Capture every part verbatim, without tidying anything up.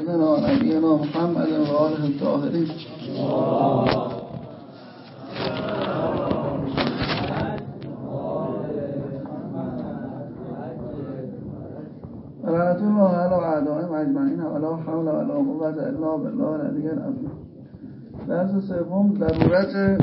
سیدنا نبینا محمد و آله الطاهرین. رحمت الله علی اعدائهم اجمعین ولا حول ولا قوة الا بالله العلی العظیم. درس سوم ضرورت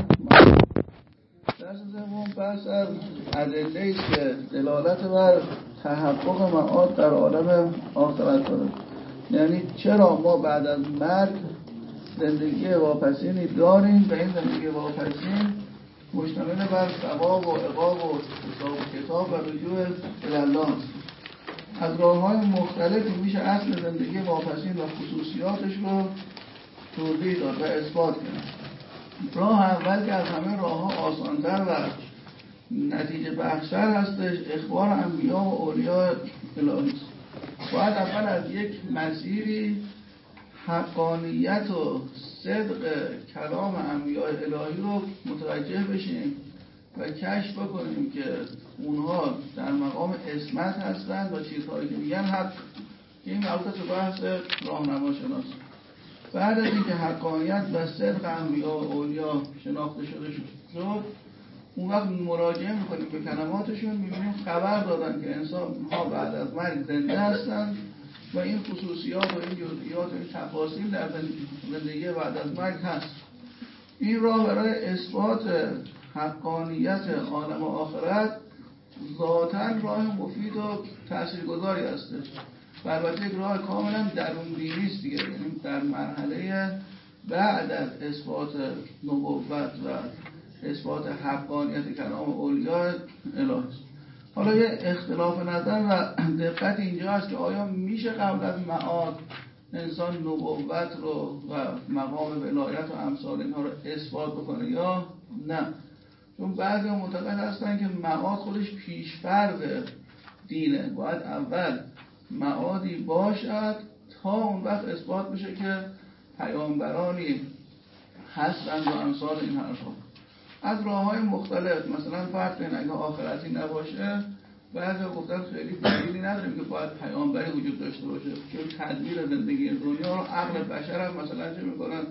درس سوم بحث از ادله‌ای است که دلالت بر تحقق معاد در عالم آخرت داره. یعنی چرا ما بعد از مرگ زندگی واپسینی داریم و این زندگی واپسین مشتمل بر ثواب و عقاب و حساب و کتاب و رجوع الی الله است. از راه‌های مختلفی میشه اصل زندگی واپسین و خصوصیاتش رو توضیح داد و اثبات کرد. راه اول که از همه راه‌ها آسان‌تر و نتیجه بخش‌تر هستش اخبار انبیا و اولیاء الهی است. باید اول از یک مسیری حقانیت و صدق کلام انبیاء الهی رو متوجه بشیم و کشف بکنیم که اونها در مقام عصمت هستند و چیزهایی که میگن حق. این مربوط به بحث راهنما شناسی. بعد از اینکه حقانیت و صدق انبیاء و اولیاء شناخته شده شد، اون وقت مراجعه میکنیم به کلماتشون، میبینیم خبر دادن که انسان ها بعد از مرگ زنده هستند و این خصوصیات و این جزئیات و این تفاصیل در زندگی بعد از مرگ هست. این راه برای اثبات حقانیت عالم آخرت ذاتاً راه مفید و تاثیرگذاری هستش. البته یک راه کاملا درون دینی است دیگه، یعنی در مرحله بعد از اثبات نبوت و اثبات حقانیت کلام اولیاء الهی. حالا یه اختلاف نظر و دقت اینجا است که آیا میشه قبل از معاد انسان نبوت رو و مقام ولایت و امثال اینها رو اثبات بکنه یا نه؟ چون بعضی معتقد هستن که معاد خودش پیش‌فرض دینه، باید اول معادی باشد تا اون وقت اثبات بشه که پیامبرانی هستند و امثال این حرفا. از راه‌های مختلف، مثلا فرض کنید اگه آخرتی نباشه، بعضی گفتن خیلی دلیلی نداریم که باید پیامبری وجود داشته باشه، چون تدبیر زندگی دنیا رو عقل بشر هم مثلا چه میکنن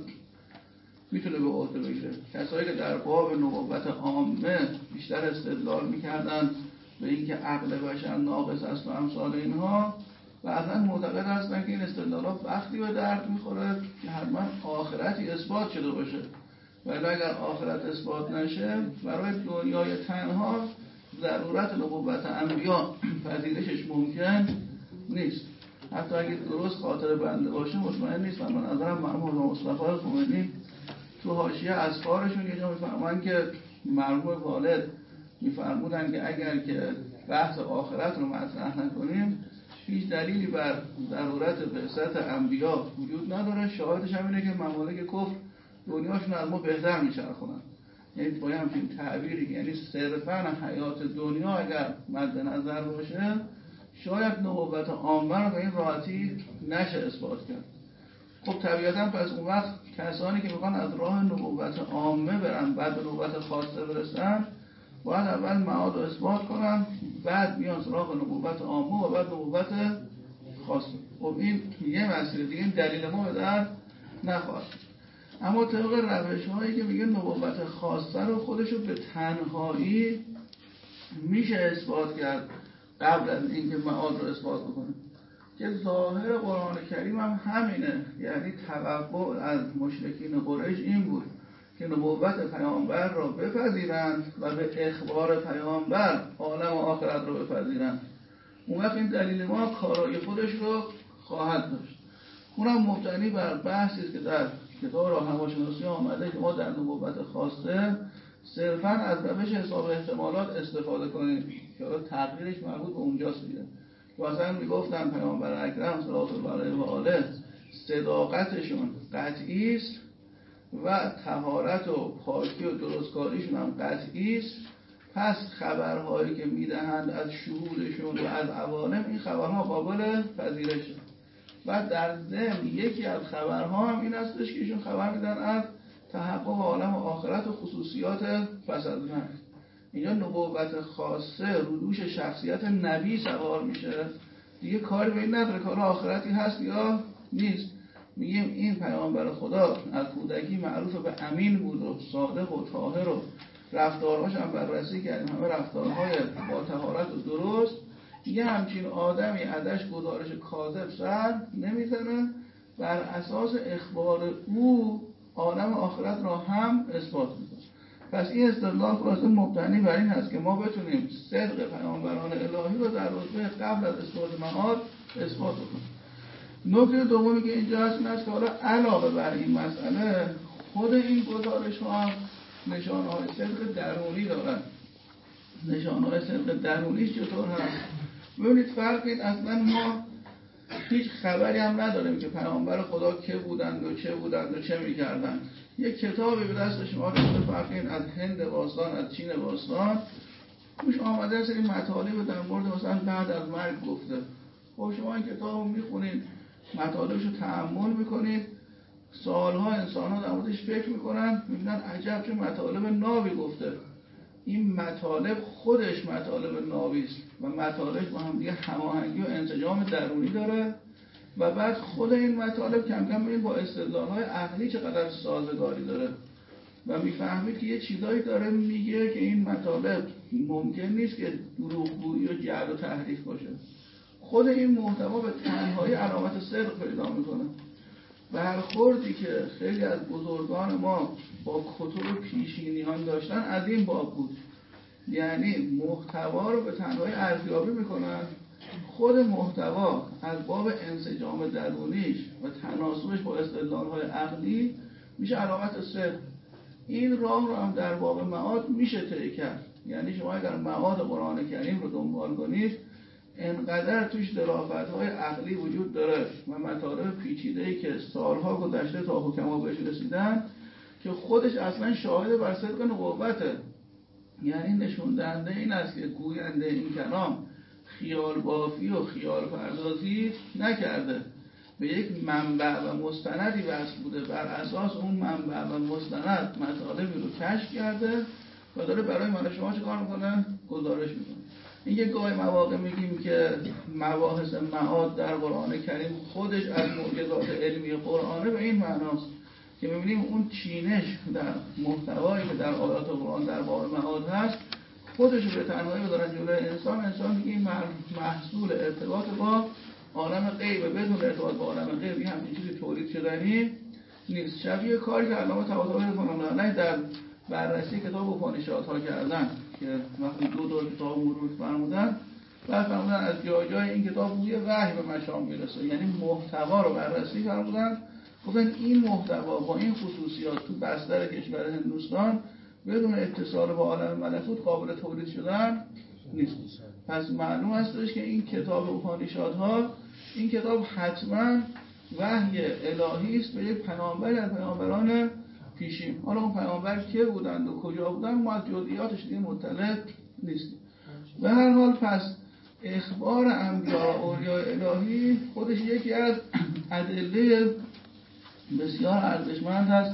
میتونه به عهده بگیره. کسایی که در باب نبوت عامه بیشتر استدلال میکردن به اینکه عقل بشر ناقص است و امثال اینها، بعضا معتقد هستن که این استدلالات وقتی به درد میخوره که حتما آخرتی اثبات شده باشه، ولی اگر آخرت اثبات نشه برای دنیای تنها ضرورت نبوت انبیا پذیرشش ممکن نیست. حتی اگه درست خاطر بنده باشه مطمئن نیست. من نظرم مرحوم مصطفی خمینی تو حاشیه اسفارشون یه جا میفهمن که مرحوم والد میفرمودن که اگر که بحث آخرت رو مطرح نکنیم هیچ دلیلی بر ضرورت بعثت انبیا وجود نداره. شاهدش هم اینه که ممالک کفر دنیاشون از ما بهتر میچرخونن. یعنی با همچین تعبیری، یعنی صرفاً حیات دنیا اگر مد نظر باشه شاید نبوت عامه رو به این راحتی نشه اثبات کرد. خب طبیعتاً پس اون وقت کسانی که میخوان از راه نبوت عامه برن بعد به نبوت خاصه برسن باید اول معاد رو اثبات کنن، بعد بیان سراغ نبوت عامه و بعد نبوت خاصه. خب این یه مسئله دیگه، این دلیل ما به در نخواهد. اما طبق روش هایی که میگه نبوت خاصه رو خودشو به تنهایی میشه اثبات کرد قبل از اینکه معاد رو اثبات بکنه، که ظاهر قرآن کریم هم همینه. یعنی توقع از مشرکین قریش این بود که نبوت پیامبر را بپذیرند و به اخبار پیامبر عالم و آخرت را بپذیرند. اون وقت این دلیل ما کارای خودش رو خواهد داشت. اونم مبتنی بر بحثی است که در کتاب راهنماشناسی آمده که ما در نبوت خاصه صرفاً از روش حساب احتمالات استفاده کنیم که تغییرش مربوط به اونجاست دیگه. مثلا میگفتن پیامبر اکرم صلی الله علیه و آله صداقتشون قطعی است و طهارت و پاکی و درستکاریشون هم قطعی است، پس خبرهایی که میدهند از شهودشون و از عوالم این خبرها قابل پذیرشه. و در ضمن یکی از خبرها هم این هستش که ایشون خبر میدن از تحقق عالم آخرت و خصوصیات پس از مرگ. اینجا نبوت خاصه رو دوش شخصیت نبی سوار میشه، دیگه کاری به این نداره کار آخرتی هست یا نیست. میگیم این پیامبر خدا از کودکی معروف به امین بود و صادق و طاهر و رفتارهاش هم بررسی کردیم، همه رفتارهای با طهارت و درست. یه همچین آدمی ازش گزارش کاذب سر نمیزنه، بر اساس اخبار او عالم آخرت را هم اثبات میکنه. پس این استدلال خلاصه مبتنی بر این هست که ما بتونیم صدق پیامبران الهی رو در رتبه قبل از اثبات معاد اثبات کنیم. نکته دومی که اینجا هست این است که حالا علاوه بر این مسئله خود این گزارش ها نشانه های صدق درونی دارن. نشانه های صدق درونیش چطور هست؟ ببینید فرق این، اصلا ما هیچ خبری هم نداریم که پیامبر خدا که بودند و چه بودند و چه میکردند. یک کتابی به دست شما رسیده، فرق این از هند باستان، از چین باستان، توش آمده سری مطالب در مورد مثلا بعد از مرگ گفته. خب شما این کتاب رو میخونید، مطالبش رو تأمل میکنید، سالها انسان ها در موردش فکر میکنن، میبینن عجب چه مطالب نابی گفته. این مطالب خودش مطالب نابی است و مطالب با هم دیگه هماهنگی و انسجام درونی داره و بعد خود این مطالب کم کم ببینید با استدلال‌های عقلی چقدر سازگاری داره و میفهمید که یه چیزایی داره میگه که این مطالب ممکن نیست که دروغگویی و جعل و تحریف باشه. خود این محتوا به تنهایی علامت صدق پیدا میکنه. برخوردی که خیلی از بزرگان ما با کتب پیشینیان داشتن از این باب بود، یعنی محتوا رو به تنهایی ارزیابی میکنن، خود محتوا از باب انسجام درونیش و تناسبش با استدلال‌های عقلی میشه علامت صدق. این راه رو هم در باب معاد میشه طی کرد. یعنی شما اگر معاد قرآن کریم رو دنبال کنید، انقدر توش ظرافت‌های عقلی وجود داره و مطالب پیچیده‌ای که سالها گذشته تا حکما بهش رسیدن که خودش اصلا شاهد بر صدق نبوته. یعنی نشون دهنده این است که گوینده این کلام خیال بافی و خیال پردازی نکرده، به یک منبع و مستندی وصل بوده، بر اساس اون منبع و مستند مطالبی رو کشف کرده و داره برای من شما چه کار میکنه؟ گزارش میکنه. این که گاهی مواقع میگیم که مباحث معاد در قرآن کریم خودش از معجزات علمی قرآنه، به این معناست که میبینیم اون چینش در محتوایی که در آیات قرآن در باب معاد هست خودش رو به تنهایی بذارن جلوی انسان. انسان میگه این محصول ارتباط با عالم غیب، بدون ارتباط با عالم غیب همین چیزی تولید شدنی نیست. شبیه کاری که علامه طباطبایی فرمودن در بررسی کتاب اپانیشادها کردن که وقتی دو دور کتاب مرور فرمودن بعد فرمودن از جای جای این کتاب بوی وحی به مشام میرسه، یعنی محتوا رو بررسی فرمودن، گفتن این محتوا با این خصوصیات تو بستر کشور هندوستان بدون اتصال با عالم ملکوت قابل تولید شدن نیست. پس معلوم هستش که این کتاب اپانیشادها، این کتاب حتما وحی الهی است به یک پیامبر از پیامبران پیشین. حالا اون پیامبر که بودند و کجا بودند ما از جزئیاتش دیگه مطلع نیستیم. به هر حال پس اخبار انبیاء و اولیاء الهی خودش یکی از ادله بسیار ارزشمند هست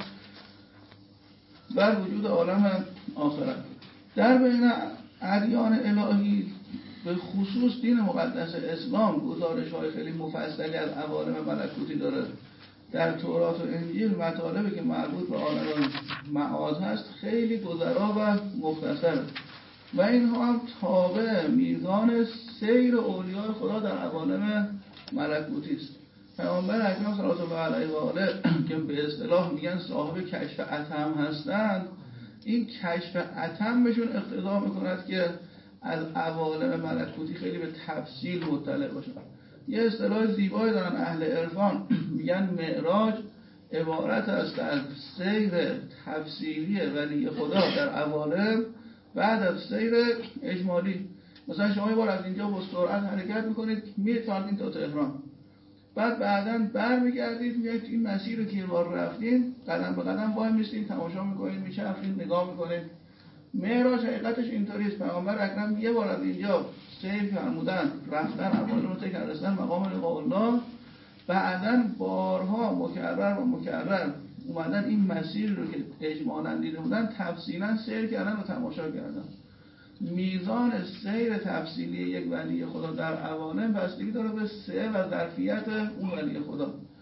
بر وجود عالم آخرت. در بین ادیان الهی به خصوص دین مقدس اسلام گزارش های خیلی مفصلی از عوالم ملکوتی داره. در تورات و انجیل مطالبی که مربوط به عالم معاد هست خیلی گذرا و مختصره و اینها هم تابع میزان سیر اولیاء خدا در عوالم ملکوتی است. پیامبر اکرم صلی الله علیه و آله که به اصطلاح میگن صاحب کشف اتم هستند، این کشف اتمشون اقتضا میکند که از عوالم ملکوتی خیلی به تفصیل مطلع باشن. یه اصطلاح زیبایی دارن اهل عرفان، میگن معراج عبارت است از سیر تفصیلی ولی خدا در عوالم بعد از سیر اجمالی. مثلا شما یه بار از اینجا با سرعت حرکت میکنید میرید تا تهران، بعد بعداً برمیگردید میگید این مسیر رو که یه بار رفتین قدم به قدم وای میستید تماشا میکنید میچرخید نگاه میکنید. معراج حقیقتش اینطوریه. پیامبر اکرم یه بار از اینجا سیر فرمودن رفتن عوالم رو طی کردن مقام لقاء الله، بعداً بارها مکرر و مکرر اومدن این مسیر رو که اجمالاً دیده بودن تفصیلاً سیر کردن و تماشا کردن. میزان سیر تفصیلی یک ولی خدا در عوالم بستگی داره به سیر و ظرفیت اون ولی خدا.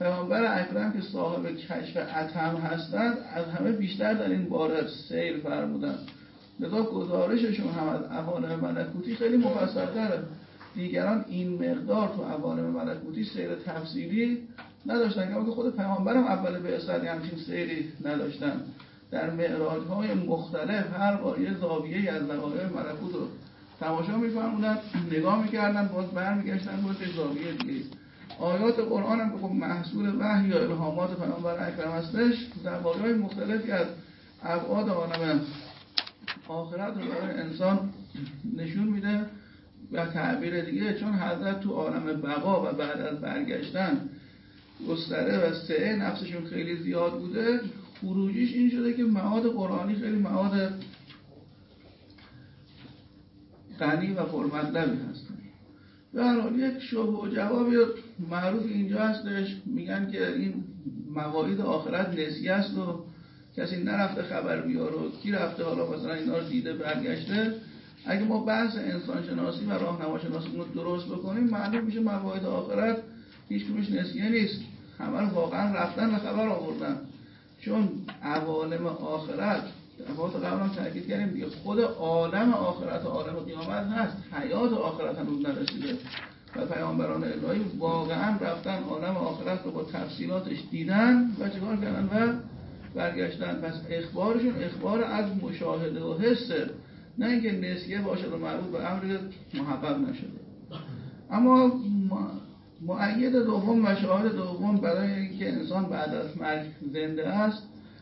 پیامبر اکرم که صاحب کشف اتم هستند از همه بیشتر در این باره سیر فرمودند. لذا گزارششون هم از عوالم ملکوتی خیلی مفصل‌تره. دیگران این مقدار تو عوالم ملکوتی سیر تفصیلی نداشتن که خود پیامبرم اول بعثت همچین سیری نداشتن. در معراج‌های مختلف هر بار یه زاویه‌ای از زوایا ملکوت رو تماشا می‌فرمودن، نگاه می‌کردن، باز برمیگشتن باز یه زاویه دیگه. آیات قرآن هم که خب محصول وحی یا الهامات پیامبر اکرم هستش، زوایای مختلفی از ابعاد عالم آخرت رو برای انسان نشون میده. و تعبیر دیگه چون حضرت تو عالم بقا و بعد از برگشتن گستره و سعه نفسشون خیلی زیاد بوده، خروجیش این شده که معاد قرآنی خیلی معاد غنی و پرمطلبی هست. به هر حال یک شبه و جواب معروف اینجا هستش، میگن که این مواعید آخرت نسیه است و کسی نرفته خبر بیاره و کی رفته حالا مثلا اینا رو دیده برگشته. اگه ما بحث انسان شناسی و راهنما شناسی رو درست بکنیم معلوم میشه مواعید آخرت هیچ کدومش نسیه نیست، همه رو واقعا رفتن و خبر آوردن. چون عوالم آخرت دفعات قبل هم تاکید کردیم دیگه، خود عالم آخرت و عالم قیامت هست، حیات آخرت هنوز نرسیده و پیامبران الهی واقعا رفتن عالم آخرت رو با تفصیلاتش دیدن و چیکار کردن و برگشتن. پس اخبارشون اخبار از مشاهده و حسه، نه اینکه نسیه باشد و مربوط به امر محقق نشده. اما مؤید دوم و شاهد دوم برای اینکه انسان بعد از مرگ زنده است،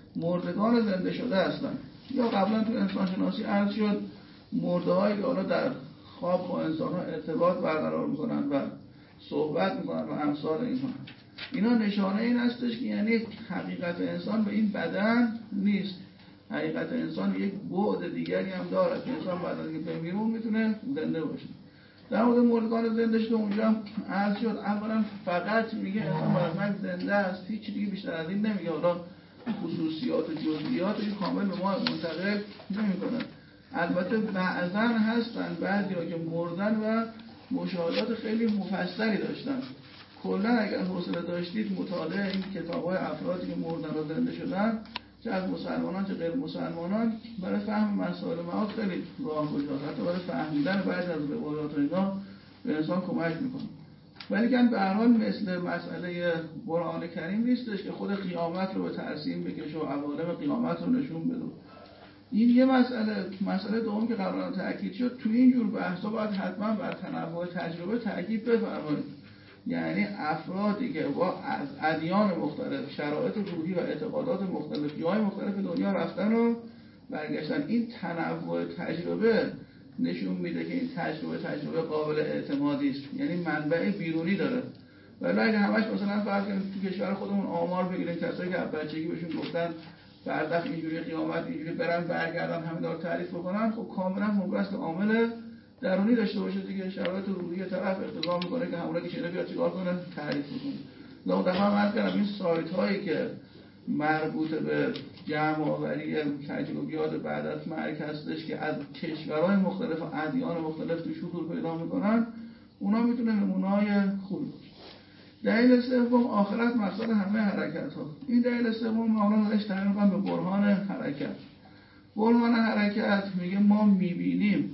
مردگان زنده شده هستند. یا قبلا تو انسان شناسی عرض شد مرده هایی که حالا در خواب با انسان ها ارتباط برقرار میکنن و صحبت میکنن و امثال اینها. اینا نشانه این هستش که یعنی حقیقت انسان به این بدن نیست، حقیقت انسان یک بعد دیگری هم داره که انسان بعد از اینکه بمیره میتونه زنده باشه. در مورد مردگان زنده شده اونجا هم عرض شد اولا فقط میگه انسان بعد از مرگ زنده است، هیچ دیگه بیشتر از این نمیگه. حالا خصوصیات و جزئیات رو کامل به ما منتقل نمیکنه. البته بعضا هستن بعضیا که مردن و مشاهدات خیلی مفصلی داشتن. کلا اگر حوصله داشتید مطالعه این کتاب‌های افرادی که مردن و زنده شدن، چه از مسلمانان چه غیر مسلمانان، برای فهم مسائل معاد خیلی راهگشاست، حتی برای فهمیدن بعضی از روایات اینا به انسان کمک میکنه. ولی که به هر حال مثل مسئله قرآن کریم نیستش که خود قیامت رو به ترسیم بکشه و عوالم قیامت رو نشون بده. این یه مسئله. مسئله دوم که قبلا تاکید شد، تو این جور بحثا باید حتما بر تنوع تجربه تاکید بفرمایید. یعنی افرادی که با از ادیان مختلف، شرایط روحی و اعتقادات مختلف، جای مختلف دنیا رفتن و برگشتن، این تنوع تجربه نشون میده که این تجربه تجربه قابل اعتمادی است، یعنی منبع بیرونی داره. ولی اگه همش مثلا فرض کنیم تو کشور خودمون آمار بگیریم کسایی که از بچگی بهشون گفتن بعد اینجوری قیامت اینجوری برن برگردن همین رو تعریف بکنن، خب کاملا ممکن است عامل درونی داشته باشه دیگه. شرایط روحی طرف اقتضا میکنه که همونایی که شده بیاد چیکار کنه تعریف کنه. لذا دفعه هم عرض کردم این سایت هایی که مربوط به جمع آوری تجربیات بعد از مرگ هستش که از کشورهای مختلف و ادیان مختلف توش حضور پیدا میکنن، اونا میتونه نمونه‌های خوبی باشه. دلیل سوم آخرت مقصد همه حرکت ها. این دلیل سوم مولانا ازش تعریف می‌کنه به برهان حرکت. برهان حرکت میگه ما میبینیم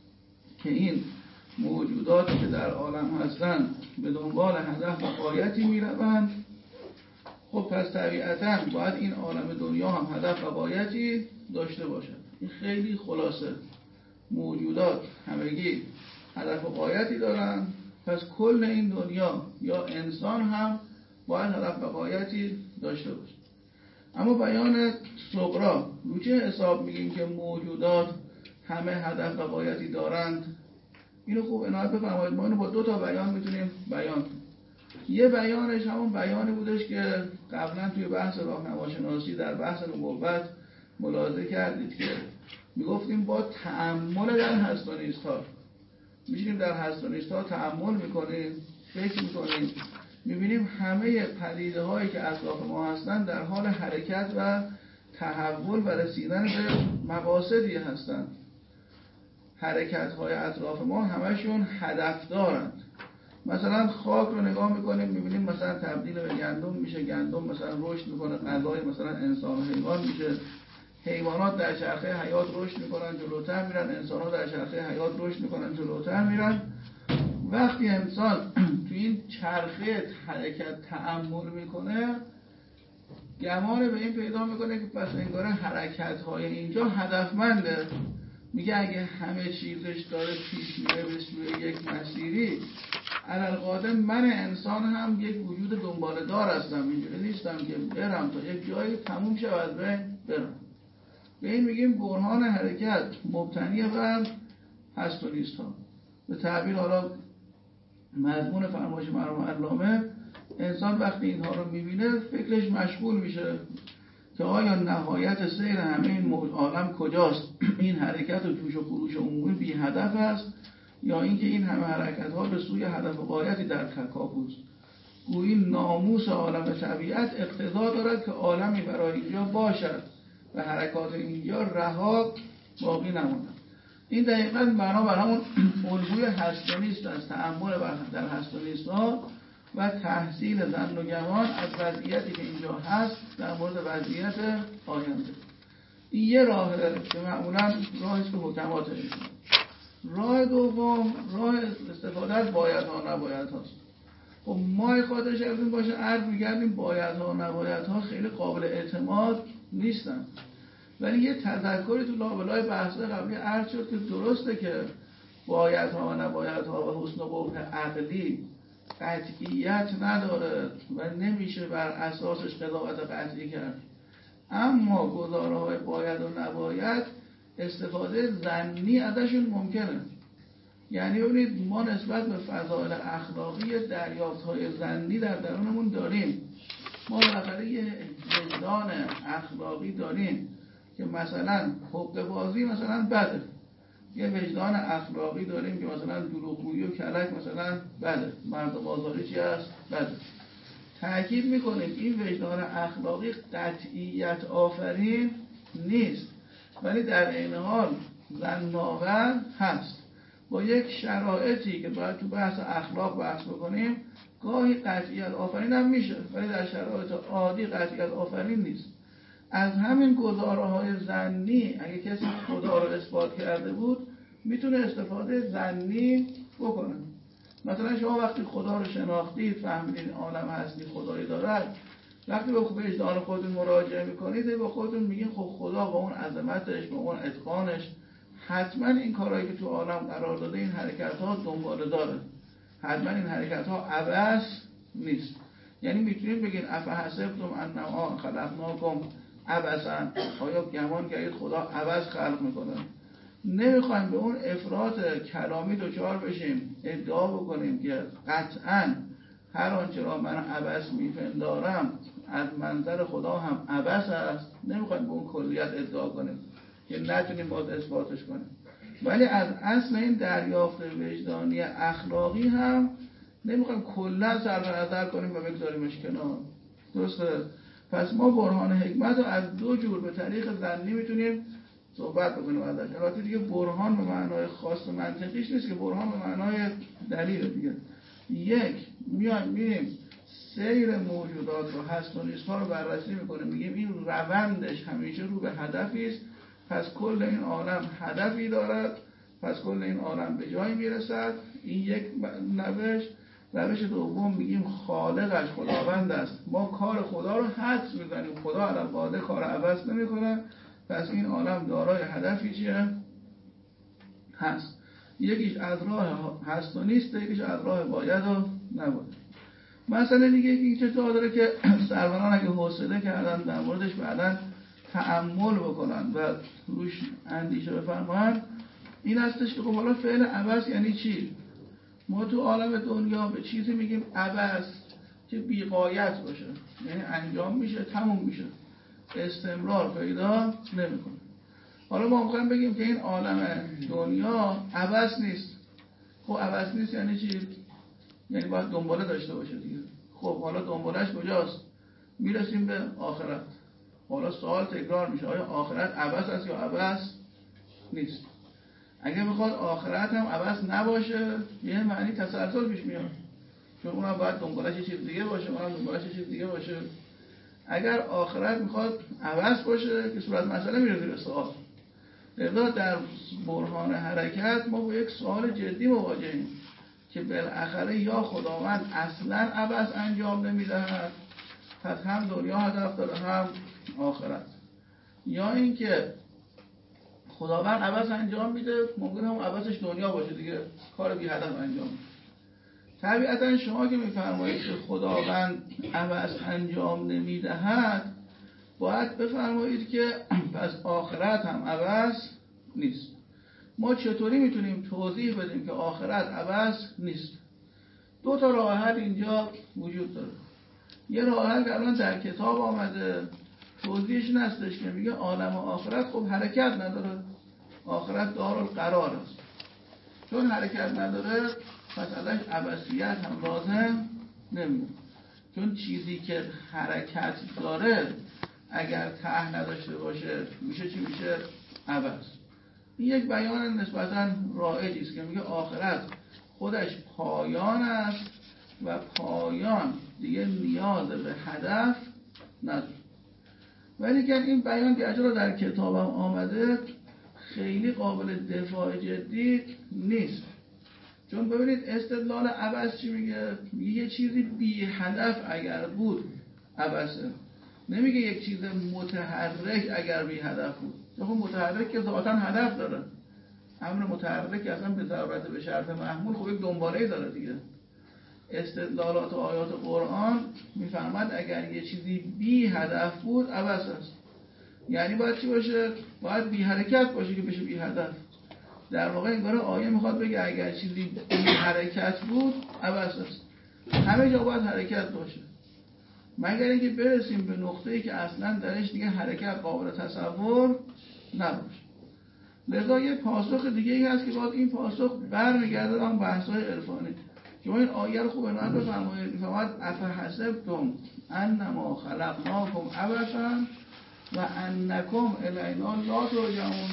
که این موجوداتی که در عالم هستند به دنبال هدف و غایتی میروند. خب پس طبیعتاً باید این عالم دنیا هم هدف و غایتی داشته باشد. این خیلی خلاصه. موجودات همگی هدف و غایتی دارن، پس کل این دنیا یا انسان هم باید هدف و غایتی داشته باشه. اما بیان صغرا رو چه حساب میگیم که موجودات همه هدف و غایتی دارند؟ اینو خوب عنایت بفرمایید. ما اینو با دو تا بیان میتونیم بیان کنیم. یه بیانش همون بیانی بودش که قبلا توی بحث راهنماشناسی در بحث نبوت ملاحظه کردید که میگفتیم با تأمل در هست و نیست ها، میشینیم در هست و نیست ها تأمل میکنیم، فکر میکنیم، میبینیم همه پدیده هایی که اطراف ما هستن در حال حرکت و تحول و رسیدن به مقاصدی هستند. حرکت های اطراف ما همشون هدف دارند. مثلا خاک رو نگاه میکنیم میبینیم مثلا تبدیل به گندم میشه، گندم مثلا رشد میکنه، غذای مثلا انسان و حیوان میشه، حیوانات در چرخه حیات رشد میکنن جلوتر میرن، انسان ها در چرخه حیات رشد میکنن جلوتر میرن. وقتی انسان تو این چرخه حرکت تأمل میکنه گمان به این پیدا میکنه که پس انگار حرکت های اینجا هدفمنده. میگه اگه همه چیزش داره پیش میره به سوی یک مسیری، علالقاعده من انسان هم یک وجود دنباله دار هستم، اینجوری نیستم که برم تا یک جایی تموم شود برم. به این میگیم برهان حرکت مبتنی بر هست و نیست ها. به تعبیر حالا مضمون فرمایش مرحوم علامه، انسان وقتی اینها رو میبینه فکرش مشغول میشه که آیا نهایت سیر همه این عالم کجاست؟ این حرکت و جوش و خروش عمومی بی هدف است یا اینکه این همه حرکت ها به سوی هدف غایتی در تکاپوست؟ گویی ناموس عالم طبیعت اقتضا دارد که عالمی برای اینجا باشد و حرکات اینجا رها باقی نماند. این دقیقاً معنا بر همون الگوی هست و نیست است، تأمل در هست و نیست ها و تحصیل ظن و گمان از وضعیتی که اینجا هست در مورد وضعیت آینده. این یه راهه که معمولاً راهی است که حکما طی می‌کنند. راه دوم راه استفاده از بایدها و نبایدهاست. خب ما خاطرش از این باشه عرض می‌کردیم بایدها و نبایدها خیلی قابل اعتماد نیستن، ولی یه تذکری تو لابلای بحث‌های قبلی عرض شد که درسته که بایدها و نبایدها و حسن و قبح عقلی قطعیت نداره و نمیشه بر اساسش قضاوت قطعی کرد، اما گزاره‌های باید و نباید استفاده ظنی ازشون ممکنه. یعنی ببینید ما نسبت به فضائل اخلاقی دریافت‌های ظنی در درونمون داریم. ما بالاخره یه وجدان اخلاقی داریم که مثلا حقه بازی مثلا بده، یه وجدان اخلاقی داریم که مثلا دروغگویی و کلک مثلا بده، مرد بازاری چی هست بده. تأکید میکنیم این وجدان اخلاقی قطعیت آفرین نیست، ولی در این حال ظن‌آور هست. با یک شرایطی که باید تو بحث اخلاق بحث بکنیم گاهی قطعیت آفرین هم میشه، ولی در شرایط عادی قطعیت آفرین نیست. از همین گزاره‌های ظنی اگه کسی خدا رو اثبات کرده بود میتونه استفاده ظنی بکنه. مثلا شما وقتی خدا رو شناختید فهمیدید عالم هستی خدایی دارد، وقتی به وجدان خودتون مراجعه میکنید با خودتون میگین خب خدا با اون عظمتش با اون اتقانش حتما این کارهایی که تو عالم قرار داده این حرکت‌ها دنباله داره، حتما این حرکت‌ها عبث نیست. یعنی میتونید بگین افحسبتم انما خلقناکم عبثا، آیا گمان کردید خدا عبث خلق میکنه؟ نمیخوایم به اون افراط کلامی دوچار بشیم ادعا بکنیم که قطعاً هر آنچه را من عبث میپندارم از منظر خدا هم عبث است. نمیخوایم به اون کلیت ادعا کنیم که نتونیم باز اثباتش کنیم، ولی از اصل این دریافت وجدانی اخلاقی هم نمیخوایم کلا صرف نظر کنیم و بگذاریمش کنار. درسته؟ پس ما برهان حکمت رو از دو جور به طریق ظنی میتونیم صحبت بکنیم ازش. البته دیگه برهان به معنای خاص و منطقیش نیست که برهان به معنای دلیل دیگه. یک میایم میریم سیر موجودات رو هست و نیست ها رو بررسی میکنیم، میگیم این روندش همیشه رو به هدفی است، پس کل این عالم هدفی دارد، پس کل این عالم به جایی میرسد. این یک روش. روش دوم میگیم خالقش خداوند است، ما کار خدا رو حدس میزنیم، خدا علالقاعده کار عوض نمیکنه، پس این عالم دارای هدفی چیه؟ هست. یکیش از راه هست و نیست، یکیش از راه باید و نباید. مثلا دیگه یکی چه جا داره که سروران اگه حوصله کردن در موردش بعداً تأمل بکنن و روش اندیشه بفرمایند، این هستش که خب حالا فعل عبث یعنی چی؟ ما تو عالم دنیا به چیزی میگیم عبث که بی‌غایت باشه، یعنی انجام میشه تموم میشه، استمرار پیدا نمیکنه. حالا ما میخوایم بگیم که این عالم دنیا عبث نیست. خب عبث نیست یعنی چی؟ یعنی باید دنباله داشته باشه دیگه. خب حالا دنبالش کجاست؟ میرسیم به آخرت. حالا سوال تکرار میشه، آیا آخرت عبث است یا عبث نیست؟ اگه بخواد آخرت هم عبث نباشه یه معنی تسلسل پیش میاد. چون اونم باید دنبالش یه چیز دیگه باشه، اونم دنبالش یه چیز دیگه باشه. اگر آخرت میخواد عوض باشه که صورت مسئله میره زیر سوال. لذا در برهان حرکت ما با یک سوال جدی مواجهیم که بالاخره یا خداوند اصلا عبث انجام نمیدهد، پس هم دنیا هدف داره هم آخرت، یا اینکه خداوند عبث انجام میده، ممکنه هم عبثش دنیا باشه دیگه، کار بی هدف انجام میده. طبیعتا شما که میفرمایید که خداوند عبث انجام نمیدهد، باید بفرمایید که پس آخرت هم عبث نیست. ما چطوری میتونیم توضیح بدیم که آخرت عبث نیست؟ دو تا راه حل اینجا وجود داره. یه راه حل که الان در کتاب آمده، توضیحش نستش که میگه عالم آخرت خب حرکت نداره، آخرت دارالقرار است. چون حرکت نداره پس ازش عبثیت هم لازم نمیاد. چون چیزی که حرکت داره اگر ته نداشته باشه میشه چی؟ میشه عبث. این یک بیان نسبتاً رایجی است که میگه آخرت خودش پایان است و پایان دیگه نیاز به هدف نداره. ولی که این بیان که اجرا در کتابم آمده خیلی قابل دفاع جدی نیست. چون ببینید استدلال عبث چی میگه؟ میگه یه چیزی بی هدف اگر بود عبثه، نمیگه یک چیز متحرک اگر بی هدف بود. چون متحرک که ذاتاً هدف داره، امر متحرک اصلا به ضرورت به شرط محمول خب یک دنباله‌ای داره دیگه. استدلالات و آیات قرآن میفهمد اگر یه چیزی بی هدف بود عبث است. یعنی باید چی باشه؟ باید بی حرکت باشه که بشه بی هدف. در واقع این باره آیه میخواد بگه اگر چیزی بی حرکت بود عبث است. همه جا باید حرکت باشه، مگر اینکه برسیم به نقطه‌ای که اصلا درش دیگه حرکت قابل تصور نباشه. لذا یه پاسخ دیگه ای هست که باید این پاسخ برمیگرده به اون بحث‌های عرفانی. شما این آیه رو خوب عنایت بفرمایید. میفرماید افحسبتم انما خلقناکم عبثا و انکم الینا لا ترجعون.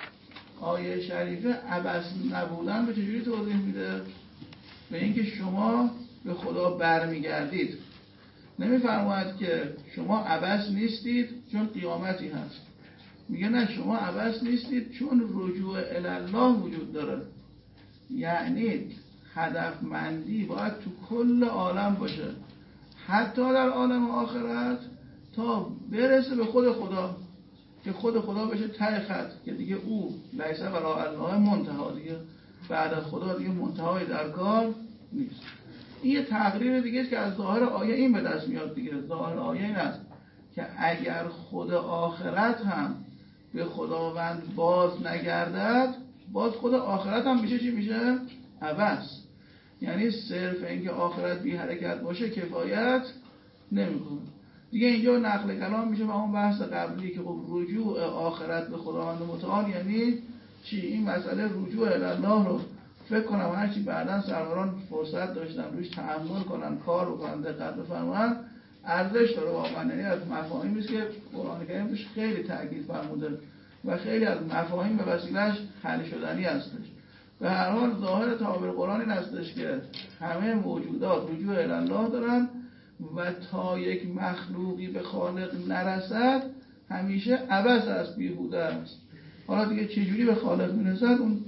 آیه شریفه عبث نبودن به چجوری توضیح میده؟ به اینکه شما به خدا برمیگردید. نمیفرماید که شما عبث نیستید چون قیامتی هست. میگه نه، شما عبث نیستید چون رجوع الی الله وجود داره. یعنی هدفمندی باید تو کل عالم باشه، حتی در عالم آخرت، تا برسه به خود خدا، که خود خدا بشه ته خط، که دیگه او لیس وراء الله منتهی، دیگه بعد از خدا دیگه منتهای در کار نیست. این یه تقریر دیگه است که از ظاهر آیه این به دست میاد دیگه. ظاهر آیه این است که اگر خود آخرت هم به خداوند باز نگردد، باز خود آخرت هم میشه چی؟ میشه عبث. یعنی صرف اینکه آخرت بی حرکت باشه کفایت نمیکنه. دیگه اینجا نقل کلام میشه به اون بحث قبلی که خب رجوع آخرت به خداوند متعال یعنی چی؟ این مسئله رجوع الی الله رو فکر کنم هرچی بعداً سروران فرصت داشتن روش تأمل کنن، کار بکنن، دقت بفرماین، ارزش داره واقعا. یعنی از مفاهیمی است که قرآن کریم توش خیلی تاکید فرموده و خیلی از مفاهیم به وسیله‌اش حل شدنی هستش. به هر حال ظاهر تعابیر قرآن این هستش که همه موجودات رجوع الی الله دارن و تا یک مخلوقی به خالق نرسد همیشه عبث است، بیهوده است. حالا دیگه چجوری به خالق میرسد اون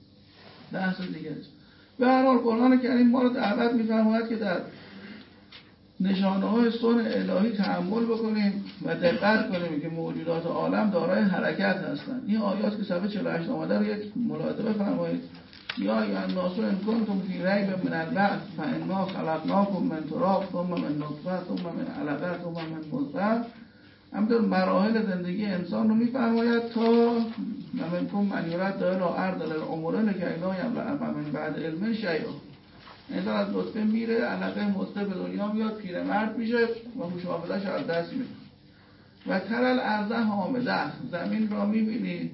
بحث دیگه است. به هر حال قرآن کریم ما رو دعوت می‌فرماید که در نشانه‌های صنع الهی تأمل بکنیم و دقت کنیم که موجودات عالم دارای حرکت هستند. این آیات که صفحه چهل و هشت آمده رو یک ملاحظه بفرمایید. یا ایها الناس ان کنتم فی ریب من البعث فانا خلقناکم من تراب ثم من نطفه ثم من علقه ثم من مضغه. همینطور مراحل زندگی انسان رو میفرماید تا منکم من یرد الی ارذل العمر لکی لا یعلم من بعد علم شیئا. انسان از نطفه میره، علقه مضغه به دنیا میاد، پیرمرد میشه و هوش حافظه‌اش از دست میده. و ترل ارض حامده، زمین را میبینی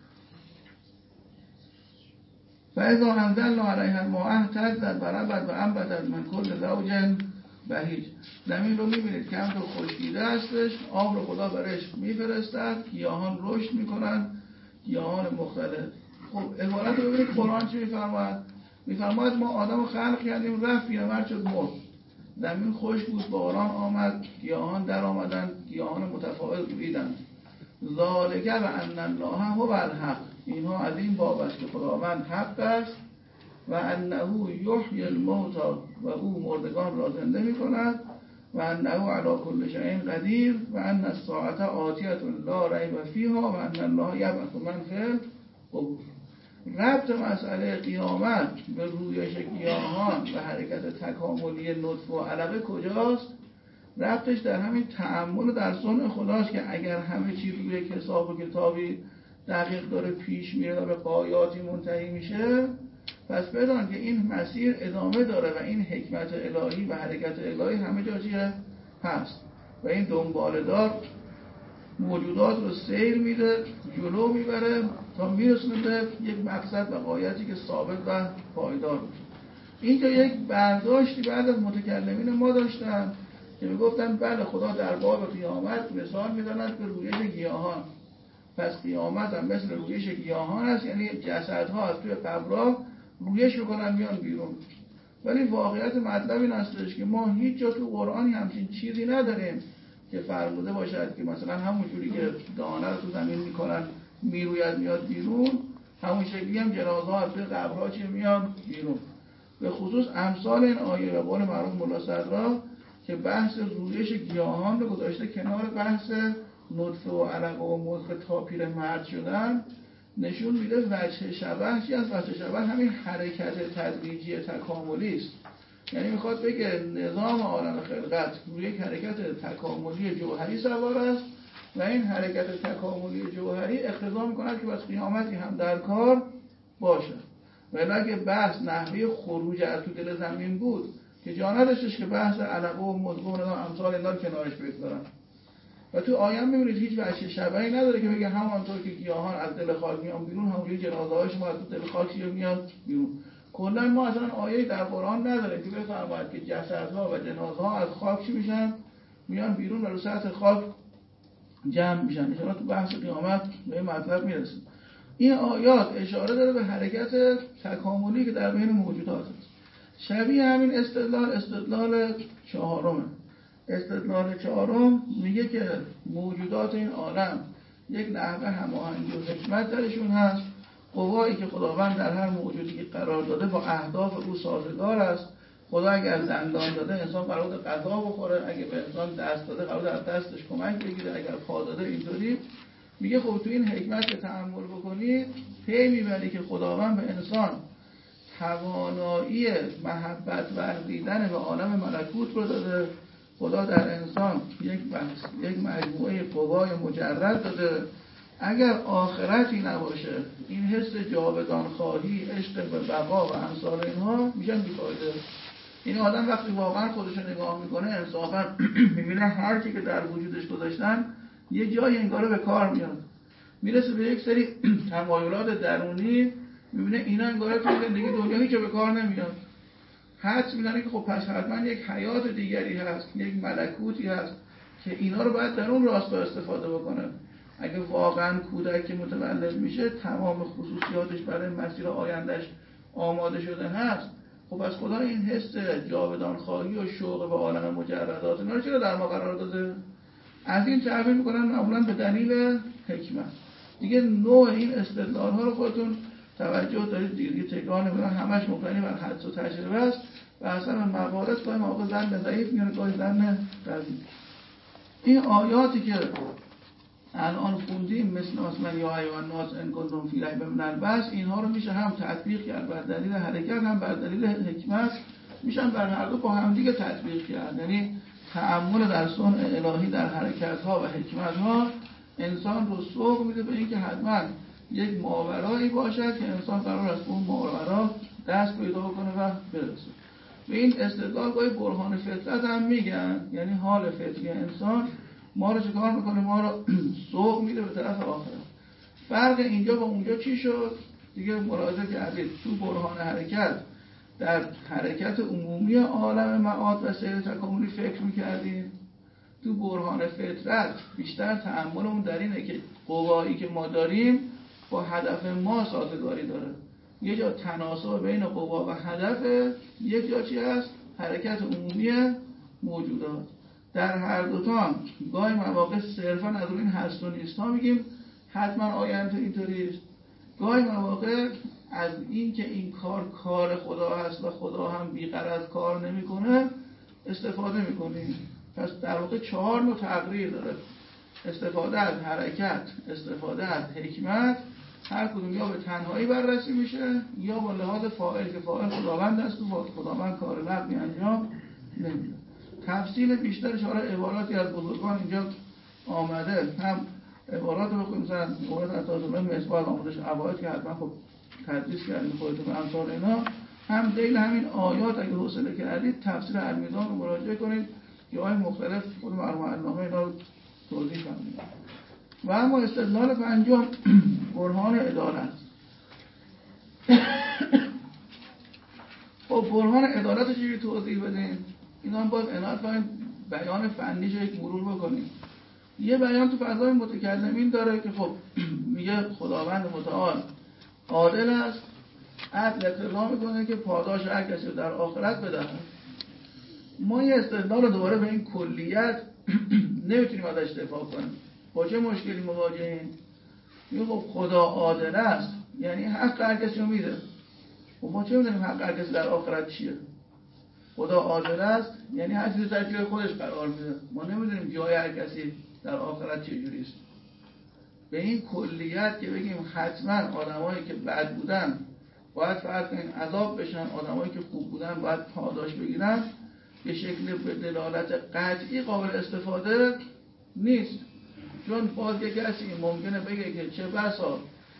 و اذا انزلنا علیها الماء اهتزت و ربت و انبتت من کل زوج بهیج. زمین رو میبینید که همطور خشکیده هستش، آب رو خدا برش میفرستد، گیاهان رشد میکنن، گیاهان مختلف. خب عبارت رو ببینید قرآن چی میفرماید؟ میفرماید ما آدم رو خلق کردیم، رفت پیرمرد شد مرد، زمین خوش بود، باران آمد، گیاهان در آمدن، گیاهان متفاوت رویدند. ذالک و ان الله هو الحق، اینها از این باب است که خداوند حق است و انه یحیی الموتى و او مردگان را زنده می‌کند و انه علی کل شیء قدیر و ان الساعة آتیة لا ریب فیها و ان الله یبعث من فی القبور. ربط مسئله قیامت به رویش گیاهان و حرکت تکاملی نطفه و علقه کجاست؟ ربطش در همین تأمل در صنع خداست که اگر همه چی روی حساب و کتابی دقیق داره پیش میره و به غایاتی منتهی میشه، پس بدان که این مسیر ادامه داره و این حکمت الهی و حرکت الهی همه جا چیه؟ هست و این دنباله‌دار موجودات رو سیر میده، جلو میبره تا میرسونه به یک مقصد و غایتی که ثابت و پایدار باشه. این که یک برداشتی بعد از متکلمین ما داشتن که میگفتن بله خدا در باب قیامت مثال میزند به رویش گیاهان، پس قیامت هم مثل رویش گیاهان است، یعنی جسدها از توی قبرها رویش میکنن میان بیرون. ولی واقعیت مطلب این هستش که ما هیچ جا تو قرآنی همچین چیزی نداریم که فرموده باشد که مثلا همون جوری که دانه رو تو زمین میکنن میروید میاد بیرون، همون شکلی هم جنازه ها از توی قبرها چی میان بیرون. به خصوص امثال این آیه به قول معروف ملا صدرا که بحث رویش گیاهان رو گذاشته کنار بحث نطفه و علقه و مضغه تا پیر مرد شدن، نشون میده وجه شبه چی از وجه شبه همین حرکت تدریجی تکاملی است. یعنی میخواد بگه نظام عالم خلقت روی یک حرکت تکاملی جوهری سوار است و این حرکت تکاملی جوهری اقتضا میکند که بس قیامتی هم در کار باشه. ولی اگه بحث نحوه خروج از تو دل زمین بود که جا نداشتش که بحث علقه و مضغه و امثال اینا رو کنارش بگذارن. و تو آیه میبینید هیچ وجه شبهی نداره که بگه همانطور که گیاهان از دل خاک میان بیرون همونجوری جنازه های شما از دل خاک میاد بیرون. کلا ما اصلا آیه در قرآن نداره که بفرماید که جسدها و جنازه ها از خاک چی میشن میان بیرون و رو سطح خاک جمع میشن. ان شاءالله تو بحث قیامت به این مطلب میرسیم. این آیات اشاره داره به حرکت تکاملی که در بین موجودات است. شبیه همین استدلال استدلال چهارمه. استدلال چهارم میگه که موجودات این عالم یک نحوه هماهنگی و حکمت درشون هست، قوایی که خداوند در هر موجودی که قرار داده با اهداف او سازگار است. خدا اگر دندان داده انسان قرار داده غذا بخوره، اگه به انسان دست داده قرار داده از دستش کمک بگیره، اگر پا داده اینطوری. میگه خب تو این حکمت که تأمل بکنید پی میبری که خداوند به انسان توانایی محبت ورزیدن به عالم ملکوت رو داده. خدا در انسان یک بحث یک مجموعه قوای مجرد داده. اگر آخرتی نباشه این حس جاودان خواهی، عشق به بقا و امثال اینها میشن بیفایده. این آدم وقتی واقعا خودش رو نگاه میکنه انصافا میبینه هر چی که در وجودش گذاشتن یه جای انگاره به کار میاد. میرسه به یک سری تمایلات درونی، میبینه اینا انگاره تو زندگی دنیا هیچ به کار نمیاد. حدس میزنه که خب پس حتما یک حیات دیگری هست، یک ملکوتی هست که اینا رو باید در اون راستا استفاده بکنه. اگه واقعا کودک که متولد میشه تمام خصوصیاتش برای مسیر آیندهش آماده شده هست، خب از خدا این حس جاودان خواهی و شوق به عالم مجردات اینا رو چرا در ما قرار داده؟ از این تعبیر میکنن معمولا به دلیل حکمت. دیگه نوع این استدلال ها رو خودتون توجه دارید دیگه، تکرار نمی‌کنم، همش مبتنی بر حدس و تجربه است و اصلا موارد گاهی مواقع ظن ضعیف میونه گاهی ظن قوی. این آیاتی که الان خوندیم مثل آسمان یا ایوان الناس ان کنتم فی ریب من البعث، اینها رو میشه هم تطبیق کرد بر دلیل حرکت هم بر دلیل حکمت، میشن بر هر دو با هم دیگه تطبیق کرد. یعنی تأمل در صنع الهی در حرکت ها و حکمت ها انسان رو سوق میده به اینکه حتما یک ماورایی باشد که انسان قرار است اون ماورا دست پیدا کنه و برسه. به این استدلال گاهی برهان فطرت هم میگن، یعنی حال فطری انسان ما رو چکار میکنه، ما رو سوق میده به طرف آخرت. فرق اینجا با اونجا چی شد؟ دیگه ملاحظه کردید تو برهان حرکت در حرکت عمومی عالم معاد و سیر تکاملی فکر میکردیم. تو برهان فطرت بیشتر تأملمون در اینه که قوایی که ما داریم با هدف ما سازگاری داره. یه جا تناسب بین قوا و هدف، یک جا چی هست؟ حرکت عمومی موجودات. در هر دوتا گاهی مواقع صرفا از روی این هست و نیست ها میگیم حتما آینده اینطوریست، گاهی مواقع از این که این کار کار خدا هست و خدا هم بی‌غرض کار نمیکنه استفاده میکنیم. پس در واقع چهار نوع تقریر داره: استفاده از حرکت، استفاده از حکمت، هر کدوم یا به تنهایی بررسی میشه یا با لحاظ فاعل که فاعل خداوند است و خداوند کار لغوی انجام نمیده. تفصیل بیشترش حالا عباراتی از بزرگان اینجا آمده، هم عبارات رو بخونیم مثلا مورد عطاءالله مصباح آمدش عواید که حتما خب تدریس کردیم خودتون امثال اینا، هم دیل همین آیات اگه حوصله کردید تفسیر المیزان رو مراجعه کنید که آیه مختلف خود مرحوم علامه اینا رو توضیح کنید. و اما استدلال پنجم برهان عدالت. خب برهان عدالت رو چجوری توضیح بدیم؟ اینا هم باز عنایت کنید بیان فنیش یک مرور بکنیم. یه بیان تو فضای متکلمین داره که خب میگه خداوند متعال عادل است، عدل اقتضا میکنه که پاداش هر کسی رو در آخرت بدهد. ما یه استدلال رو دوباره به این کلیت نمیتونیم ازش دفاع کنیم. با چه مشکلی مواجهیم؟ میگه خب خدا عادل است یعنی حق هر کسی رو میده. خب ما چه میدونیم حق هر کسی در آخرت چیه؟ خدا عادل است یعنی هر چیزی در جای خودش قرار میده. ما نمیدونیم جای هر کسی در آخرت چه جوری است. به این کلیت که بگیم حتما آدمایی که بد بودن باید فرض کنیم عذاب بشن، آدمایی که خوب بودن باید پاداش بگیرن، به شکل به دلالت قطعی قابل استفاده نیست. چون باز یک کسی ممکنه بگه که چه بسا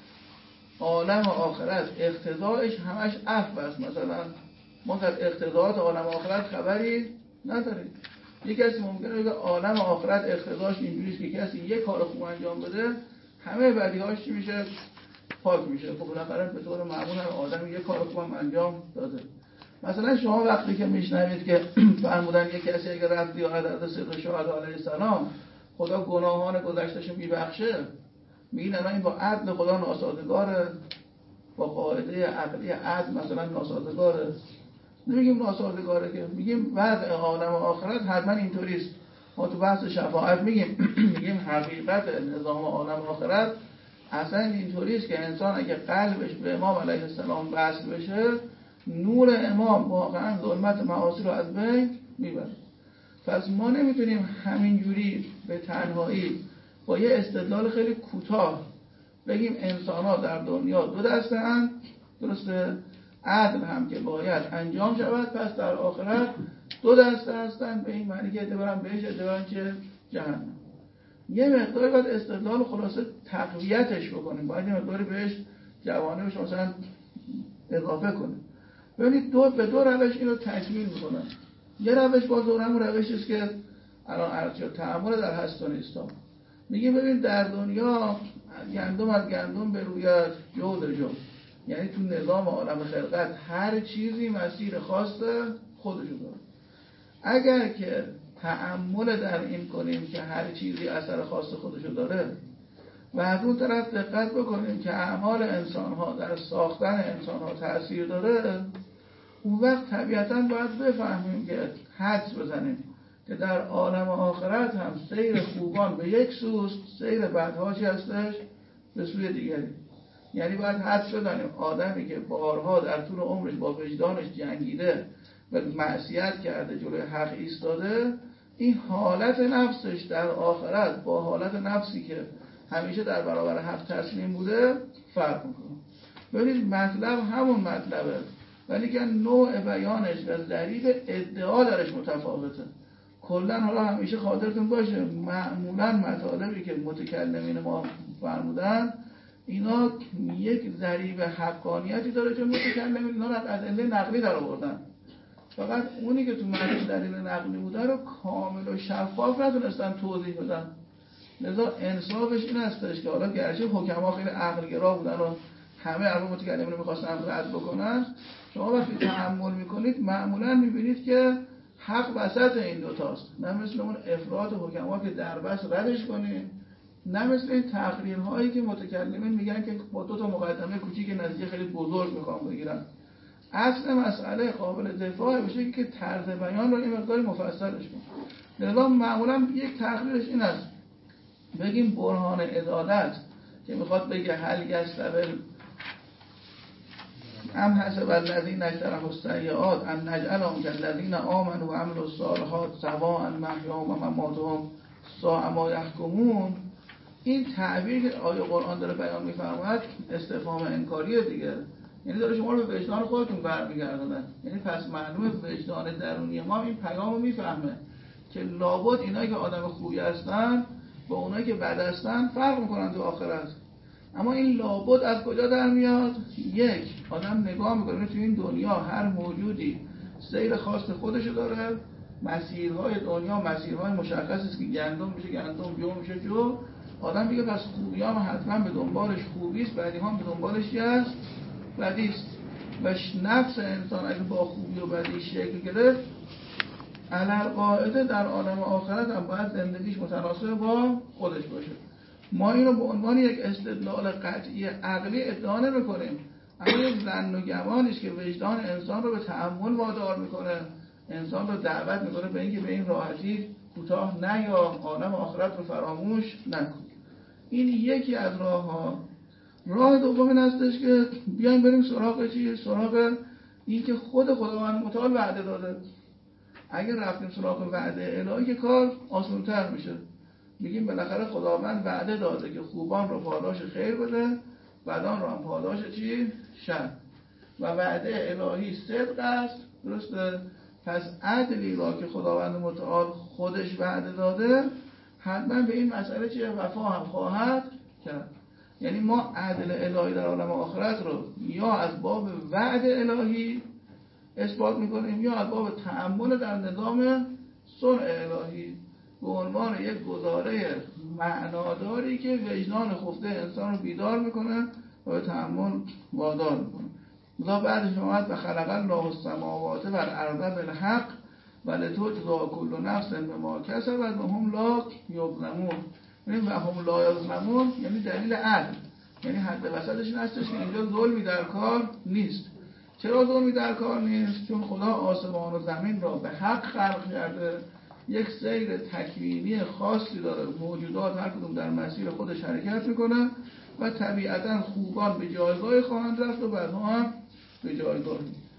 عالم آخرت اقتضاعش همش عفو است، مثلا ما از اقتضاعات عالم آخرت خبری نداریم. یک کسی ممکنه بگه عالم آخرت اقتضاعش اینجوریه که کسی یک کار خوب انجام بده همه بدیهاش چی میشه؟ پاک میشه. خب بالاخره به طور معمول هم آدم یک کار خوب انجام داده. مثلا شما وقتی که میشنوید که فرمودن یک کسی اگه رفت دیانت از سید شهدا علیه السلام خدا گناهان گذشتهشو میبخشه، میگین الان این با عدل خدا ناسازگاره، با قاعده عقلی عدل مثلا ناسازگاره. نمیگیم ناسازگاره که میگیم وضع عالم آخرت حتما اینطوریست. ما تو بحث شفاعت میگیم میگیم حقیقت نظام عالم آخرت اصلا اینطوریست که انسان اگه قلبش به امام علیه السلام وصل بشه نور امام واقعا ظلمت معاصی رو از بین میبره. پس ما نمیتونیم همینجوری به تنهایی با یه استدلال خیلی کوتاه بگیم انسان ها در دنیا دو دسته اند، درسته؟ عدل هم که باید انجام شود، پس در آخرت دو دسته هستن، به این معنی که عده برن بهش عده برن که جهنم. یه مقداری باید استدلال خلاصه تقویتش بکنیم، باید یه مقداری بهش جوانبش مثلا اضافه کنیم. ببینید دو به دو روش اینو تکمیل میکنن. یه روش باز همون روشی است که الان عرض شد، تعامل در هست و نیست ها. میگیم ببین در دنیا گندم از گندم بروید جو در جو، یعنی تو نظام عالم خلقت هر چیزی مسیر خاص خودشو داره. اگر که تأمل در این کنیم که هر چیزی اثر خاص خودشو داره و از اون طرف دقت بکنیم که اعمال انسان‌ها در ساختن انسان‌ها تأثیر داره، اون وقت طبیعتاً باید بفهمیم که حدس بزنیم که در عالم آخرت هم سیر خوبان به یک سوست، سیر بدها چی هستش؟ به سوی دیگری. یعنی باید حدس بزنیم آدمی که بارها در طول عمرش با وجدانش جنگیده و معصیت کرده جلوی حق ایستاده، این حالت نفسش در آخرت با حالت نفسی که همیشه در برابر حق تسلیم بوده فرق میکنه. ببینید مطلب همون مطلبه ولی که نوع بیانش و ضریب ادعا درش متفاوته. کلا حالا همیشه خاطرتون باشه معمولا مطالبی که متکلمین ما فرمودن اینا یک ضریب حقانیتی داره که متکلمین اینا رو از ادله نقلی در آوردن، فقط اونی که تو متن دلیل نقلی بوده رو کامل و شفاف نتونستن توضیح بدن. لذا انصافش این هستش که حالا گرچه حکما خیلی عقل گرا بودن و همه عقل متکلمین رو می‌خواستن رد بکنن، شما وقتی تأمل میکنید معمولا میبینید که حق وسط این دوتاست، نه مثل اون افراط حکما که در بس ردش کنید نه مثل این تقریرهایی که متکلمین میگن که با دو تا مقدمه کوچیک نتیجه خیلی بزرگ میخوام بگیرن. اصل مسئله قابل دفاع بشه که طرز بیان رو این مقداری مفصلش کنیم. لذا معمولا یک تقریرش این است بگیم برهان عدالت که میخواد بگه هل یستوی ام حسب الذین اجترحوا السیئات ان نجعلهم کالذین آمنوا و عملوا الصالحات سواء محیاهم و مماتهم ساء ما یحکمون. این تعبیر که آیه قرآن داره بیان می‌فرماید استفهام انکاریه دیگه، یعنی داره شما رو به وجدان خودتون برمیگردونه. یعنی پس معلومه وجدان درونی ما این پیامو میفهمه که لابد اینایی که آدم خوبی هستن با اونایی که بد هستن فرق میکنن تو آخرت. اما این لابد از کجا در میاد؟ یک، آدم نگاه میکنه تو این دنیا هر موجودی سیر خاص خودشو داره، مسیرهای دنیا مسیرهای مشخصی است که گندم میشه گندم، جو میشه جو. آدم دیگه پس خوبی هم حتما به دنبالش خوبیست، بدی هم به دنبالش چی است؟ بدیست. و نفس انسان اگه با خوبی و بدی شکل گرفت علل قاعده در عالم آخرت هم باید زندگیش متناسب با خودش باشه. ما اینو به عنوان یک استدلال قطعی عقلی ادعا نمی‌کنیم، اما یک ظن و گمانیست که وجدان انسان رو به تأمل وادار میکنه، انسان رو دعوت میکنه به اینکه به این راحتی کوتاه نیا، عالم آخرت رو فراموش نکن. این یکی از راه‌ها. راه دوم این هستش که بیایم بریم سراغ چی؟ سراغ این که خود خداوند متعال وعده داده. اگر رفتیم سراغ وعده الهی که کار آسان‌تر میشه. میگیم بالاخره خداوند وعده داده که خوبان رو پاداش خیر بده، بدان رو هم پاداش چی؟ شر. و وعده الهی صدق است، درسته؟ پس عدلی را که خداوند متعال خودش وعده داده حتما به این مسئله چیه؟ وفا هم خواهد کرد. یعنی ما عدل الهی در عالم آخرت رو یا از باب وعد الهی اثبات میکنیم یا از باب تأمل در نظام صنع الهی به عنوان یک گزاره معناداری که وجدان خفته انسان رو بیدار میکنه و به تأمل وادار میکنه. لذا بعدش اومد و خلق الله السماوات والارض بالحق ولتجزی کل نفس بما کسبت و هم لا یظلمون. یعنی و هم لا یظلمون یعنی دلیل عدل، یعنی حد وسطش این هستش که اینجا ظلمی در کار نیست. چرا ظلمی در کار نیست؟ چون خدا آسمان و زمین را به حق خلق کرده، یک سیر تکوینی خاصی داره، موجودات هر کدوم در مسیر خودش حرکت میکنه و طبیعتا خوبان به جایگاه خواهند رفت و بدها هم به جایگاه.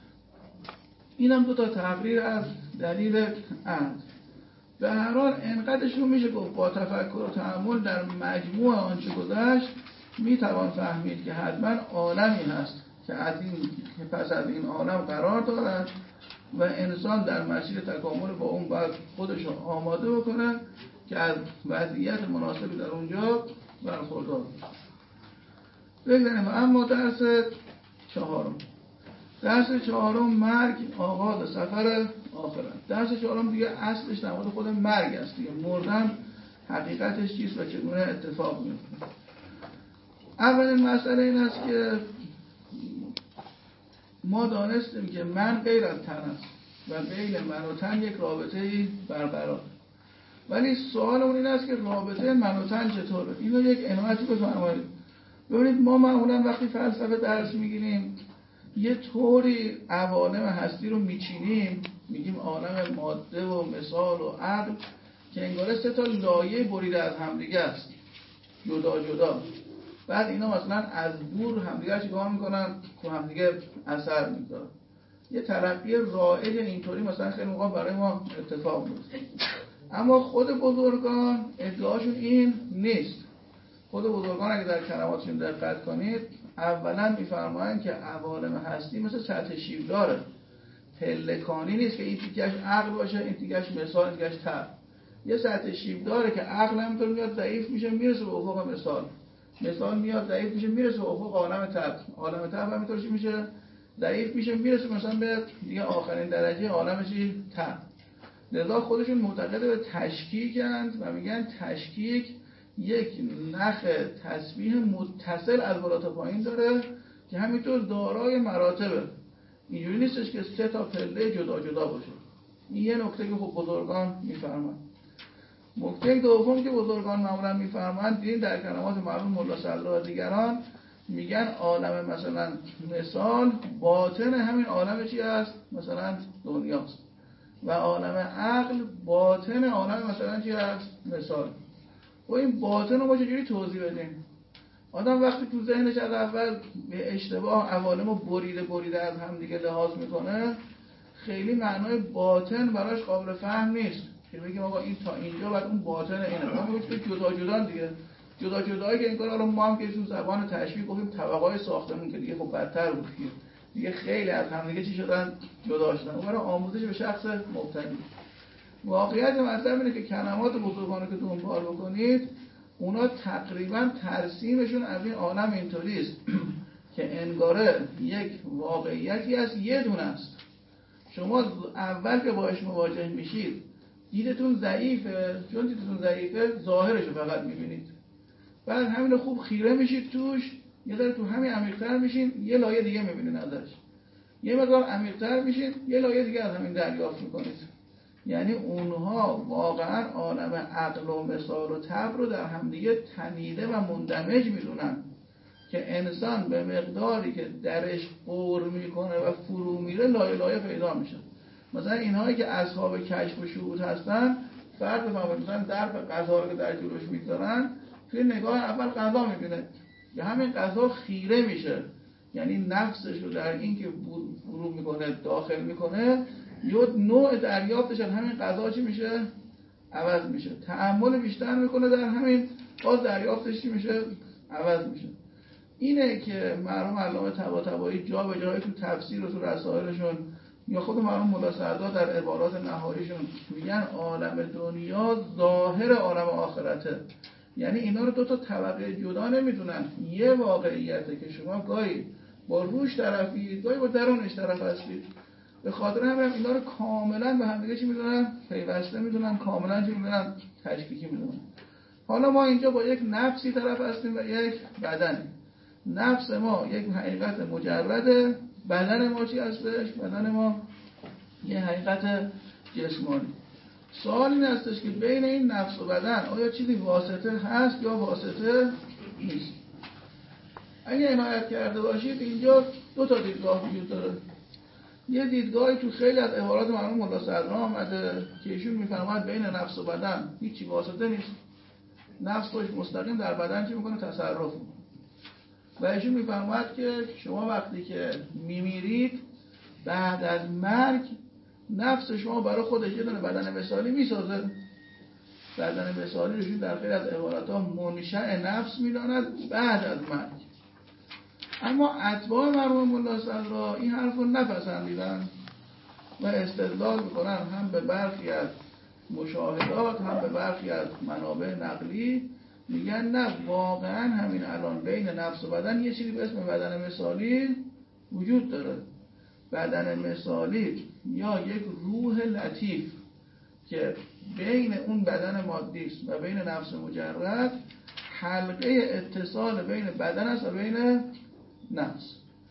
اینم دو تا تقریر از دلیل عدل. به هر حال انقدرشون میشه گفت با تفکر و تأمل در مجموع آنچه گذشت میتوان فهمید که حتما عالمی هست که از این که پس از این عالم قرار دارد و انسان در مسیر تکامل با اون باید خودش رو آماده بکنه که از وضعیت مناسبی در اونجا برخوردار بشه. بگذاریم اما درس چهارم. درس چهارم مرگ آغاز سفر آخرت. درس چهارم دیگه اصلش در مورد خود مرگ است دیگه. مردن حقیقتش چیست و چگونه اتفاق میفته. اولین مسئله این است که ما دانستیم که من غیر از تن است و بین من و تن یک رابطه‌ای برقرار. ولی سوال اون این است که رابطه من و تن چطوره؟ اینو یک عنایتی بفرمایید. ببینید ما معمولا وقتی فلسفه درس میگیریم یه طوری عوالم هستی رو میچینیم، میگیم عالم ماده و مثال و عقل که انگاره سه تا لایه بریده از همدیگه است، جدا جدا. بعد اینا مثلا از دور همدیگه چیکار میکنن؟ تو همدیگه اثر میذارن. یه ترقی رائج اینطوری مثلا خیلی موقع برای ما اتفاق میفته. اما خود بزرگان ادعاشون این نیست. خود بزرگان اگه در کلماتشون دقت کنید اولا میفرمایند که عوالم هستی مثل سطح شیب داره، پلکانی نیست که این تیکش عقل باشه این تیکش مثال این تیکش طبع. یه سطح شیب داره که عقل همینطور میاد ضعیف میشه میرسه به افق مثال، مثال میاد ضعیف میشه میرسه به افق عالم طبع، عالم طبع همینطور چی میشه ضعیف میشه میرسه مثلا به دیگه آخرین درجه عالم چی طبع. لذا خودشون معتقد به تشکیکند و میگن تشکیک یک نخ تسبیح متصل از بالا تا پایین داره که همینطور دارای مراتبه. اینجوری نیستش که سه تا پله جدا جدا باشه. این یه نکته که خب بزرگان میفرمایند. نکته دوم که بزرگان معمولا میفرمایند این در کلمات مرحوم ملا صدرا و دیگران میگن عالم مثلا مثال باطن همین عالم چی است؟ مثلا دنیاست و عالم عقل باطن عالم مثلا چی است؟ مثال. و این باطن رو ما چجوری توضیح بدیم؟ آدم وقتی تو ذهنش از اول به اشتباه عوالم رو بریده بریده از هم دیگه لحاظ میکنه، خیلی معنای باطن براش قابل فهم نیست که بگیم آقا این تا اینجا بعد اون باطن اینه. ما میگیم که جدا جدا دیگه جدا جدایی که این کار الان ما هم که تو زبان تشبیه گفتیم طبقات ساختمون که دیگه خب بدتر بود دیگه دیگه خیلی از هم دیگه چی شدن؟ جدا شدن. اون برای آموزش به شخص مبتدی. واقعیت مطلب اینه که کلمات بزرگانه که دنبال بکنید اونا تقریبا ترسیمشون از این عالم اینطوری است که انگاره یک واقعیتی است، یه دونه است. شما اول که باهاش مواجه میشید دیدتون ضعیفه، چون دیدتون ضعیفه ظاهرشو فقط میبینید، بعد همین خوب خیره میشید توش، یه ذره تو همین عمیق‌تر میشین، یه لایه دیگه میبینید ازش، یه مقدار عمیق‌تر میشید، یه لایه دیگه از همین دریافت میکنید. یعنی اونها واقعا عالم عقل و مثال و طبع رو در همدیگه تنیده و مندمج میدونن که انسان به مقداری که درش غور میکنه و فرو میره لایه لایه پیدا میشه. مثلا اینهایی که اصحاب کشف و شهود هستن فرق بفهمید، مثلا درب غذا رو که در جلوش میذارن توی نگاه اول غذا میبینه، یا همین غذا خیره میشه، یعنی نفسش رو در این که فرو میکنه داخل میکنه، یه نوع دریافتش از همین غذا چی میشه؟ عوض میشه. تأمل بیشتر میکنه در همین، باز دریافتش چی میشه؟ عوض میشه. اینه که مرحوم علامه طباطبایی جا به جای تو تفسیر و تو رسائلشون یا خود مرحوم ملا صدرا در عبارات نهاییشون میگن عالم دنیا ظاهر عالم آخرته. یعنی اینا رو دو تا طبقه جدا نمیدونن، یه واقعیته که شما گاهی با روش طرفی، گاهی با درونش طرف هستید. به خاطر همین اینا رو کاملا به هم دیگه چی میدونن؟ پیوسته میدونن، کاملا چی میدونن؟ تشکیکی میدونن. حالا ما اینجا با یک نفسی طرف هستیم و یک بدنی. نفس ما یک حقیقت مجرده، بدن ما چی هستش؟ بدن ما یه حقیقت جسمانی. سوال این هستش که بین این نفس و بدن آیا چیزی واسطه هست یا واسطه نیست؟ اگه عنایت کرده باشید اینجا دو تا دیدگاه وجود داره. یه دیدگاهی تو خیلی از عبارات مرحوم ملا صدرا آمده که ایشون میفرماید بین نفس و بدن هیچی واسطه نیست، نفس خودش مستقیم در بدن چی میکنه؟ تصرف میکنه. و ایشون میفرماید که شما وقتی که میمیرید بعد از مرگ نفس شما برای خودش یه دونه بدن مثالی میسازه. بدن مثالی روشون در خیلی از عبارات ها منشأ نفس میداند بعد از مرگ. اما اتباع مرحوم ملا صدرا این حرف رو نپسندیدن و استدلال میکنن هم به برخی از مشاهدات هم به برخی از منابع نقلی، میگن نه واقعا همین الان بین نفس و بدن یه چیزی به اسم بدن مثالی وجود داره. بدن مثالی یا یک روح لطیف که بین اون بدن مادی است و بین نفس مجرد حلقه اتصال بین بدن است و بین نفس.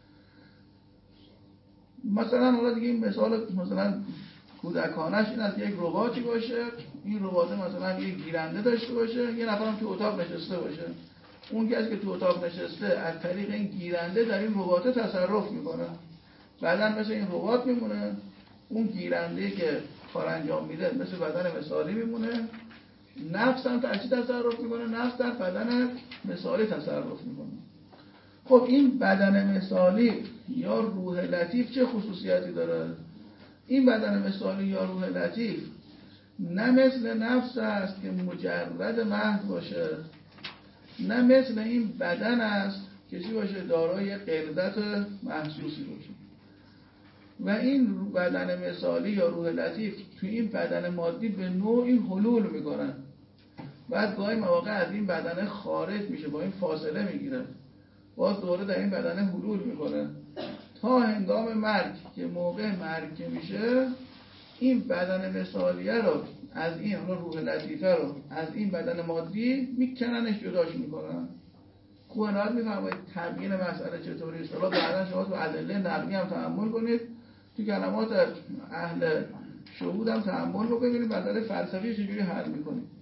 مثلا حالا دیگه این مثال مثلا کودکانش این از یک رباتی باشه، این ربات مثلا یک گیرنده داشته باشه، یه نفرم تو اتاق نشسته باشه، اون کسی که تو اتاق نشسته از طریق این گیرنده در این ربات تصرف میکنه، بعدن مثل این ربات میمونه، اون گیرنده که کار انجام میده مثل بدن مثالی میمونه، نفس هم در چی تصرف میکنه؟ نفس در بدن مثالی تصرف میکنه. خب این بدن مثالی یا روح لطیف چه خصوصیتی داره؟ این بدن مثالی یا روح لطیف نه مثل نفس است که مجرد محض باشه، نه مثل این بدن است که چی باشه؟ دارای غلظت محسوسی باشه. و این بدن مثالی یا روح لطیف تو این بدن مادی به نوعی حلول میکنن، بعد گاهی مواقع از این بدن خارج میشه، با این فاصله میگیره، باز دوره در این بدن حلول میکنه تا هنگام مرگ که موقع مرگ که میشه این بدن مثالیه رو از این روح لطیفه رو از این بدن مادی میکننش، جداش میکنن. خوب نهاد میفرمایید تبیین مسئله چطوری است. حالا بعدا شما تو ادله نقلی هم تأمل کنید، تو کلمات اهل شهود هم تأمل رو ببینید مسئله فلسفی چجوری حل میکنید.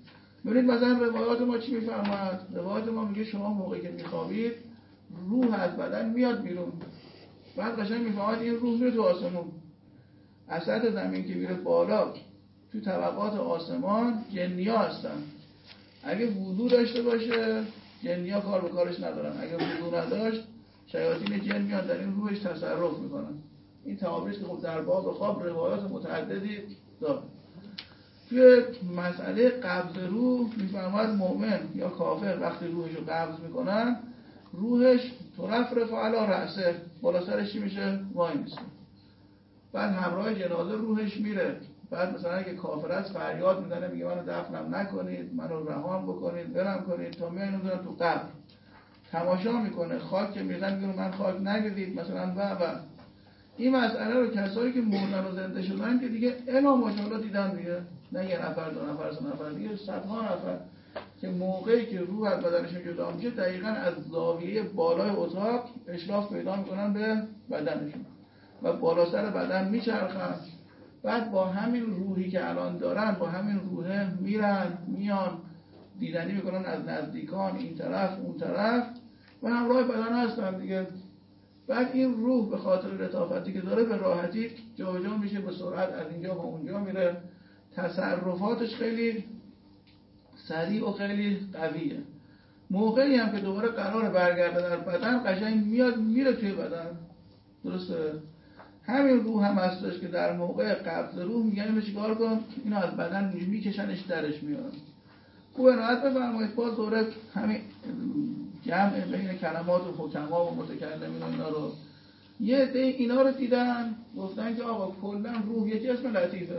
ببینید مثلا روایات ما چی میفرماید؟ روایات ما میگه شما موقعی که میخوابید روح از بدن میاد بیرون، بعد قشنگ میفرماید این روح میره تو آسمون. از سطح زمین که میره بالا تو طبقات آسمان جنیا هستن. اگه وضو داشته باشه جنیا کار به کارش ندارن، اگه وضو نداشت شیاطین جن میان در این روحش تصرف میکنن. این تعابیری که خب در باب خواب روایات متعددی داره. توی مسئله قبض روح میفرماید مؤمن یا کافر وقتی روحش رو قبض میکنن روحش طرف رفع علی رأسه، بالا سرش چی میشه؟ وای میسه. بعد همراه جنازه روحش میره. بعد مثلا اگه کافر است فریاد میزنه میگه منو دفنم نکنید، منو رهان بکنید، برم کنید تا میان اونجا تو قبر. تماشا میکنه، خاک که میزن میگه من خاک نگیرید مثلا و و این مسئله رو کسایی که مردن و زنده شدن که دیگه الا ماشاءالله دیدن دیگه، نه یه نفر دو نفر سه نفر، دیگه صدها نفر که موقعی که روح از بدنشون جدا میشه دقیقاً از زاویه بالای اتاق اشراف پیدا میکنن به بدنشون و بالا سر بدن میچرخن. بعد با همین روحی که الان دارن با همین روحه میرن میان دیدنی میکنن از نزدیکان این طرف اون طرف و همراه بدن هستن دیگه. بعد این روح به خاطر لطافتی که داره به راحتی جابجا میشه، به سرعت از اینجا به اونجا میره، تصرفاتش خیلی سریع و خیلی قویه. موقعی هم که دوباره قرار برگرده در بدن قشنگ میاد میره توی بدن. درسته؟ همین روح هم هستش که در موقع قبض روح میگن اینو چیکار کن؟ اینو از بدن میکشنش درش میارن. خوب عنایت بفرمایید باز دوره همین جمع بین کلمات و حکما و متکلمین و اینا رو یه عده اینا رو دیدن گفتن که آقا کلا روح یه جسم لطیفه،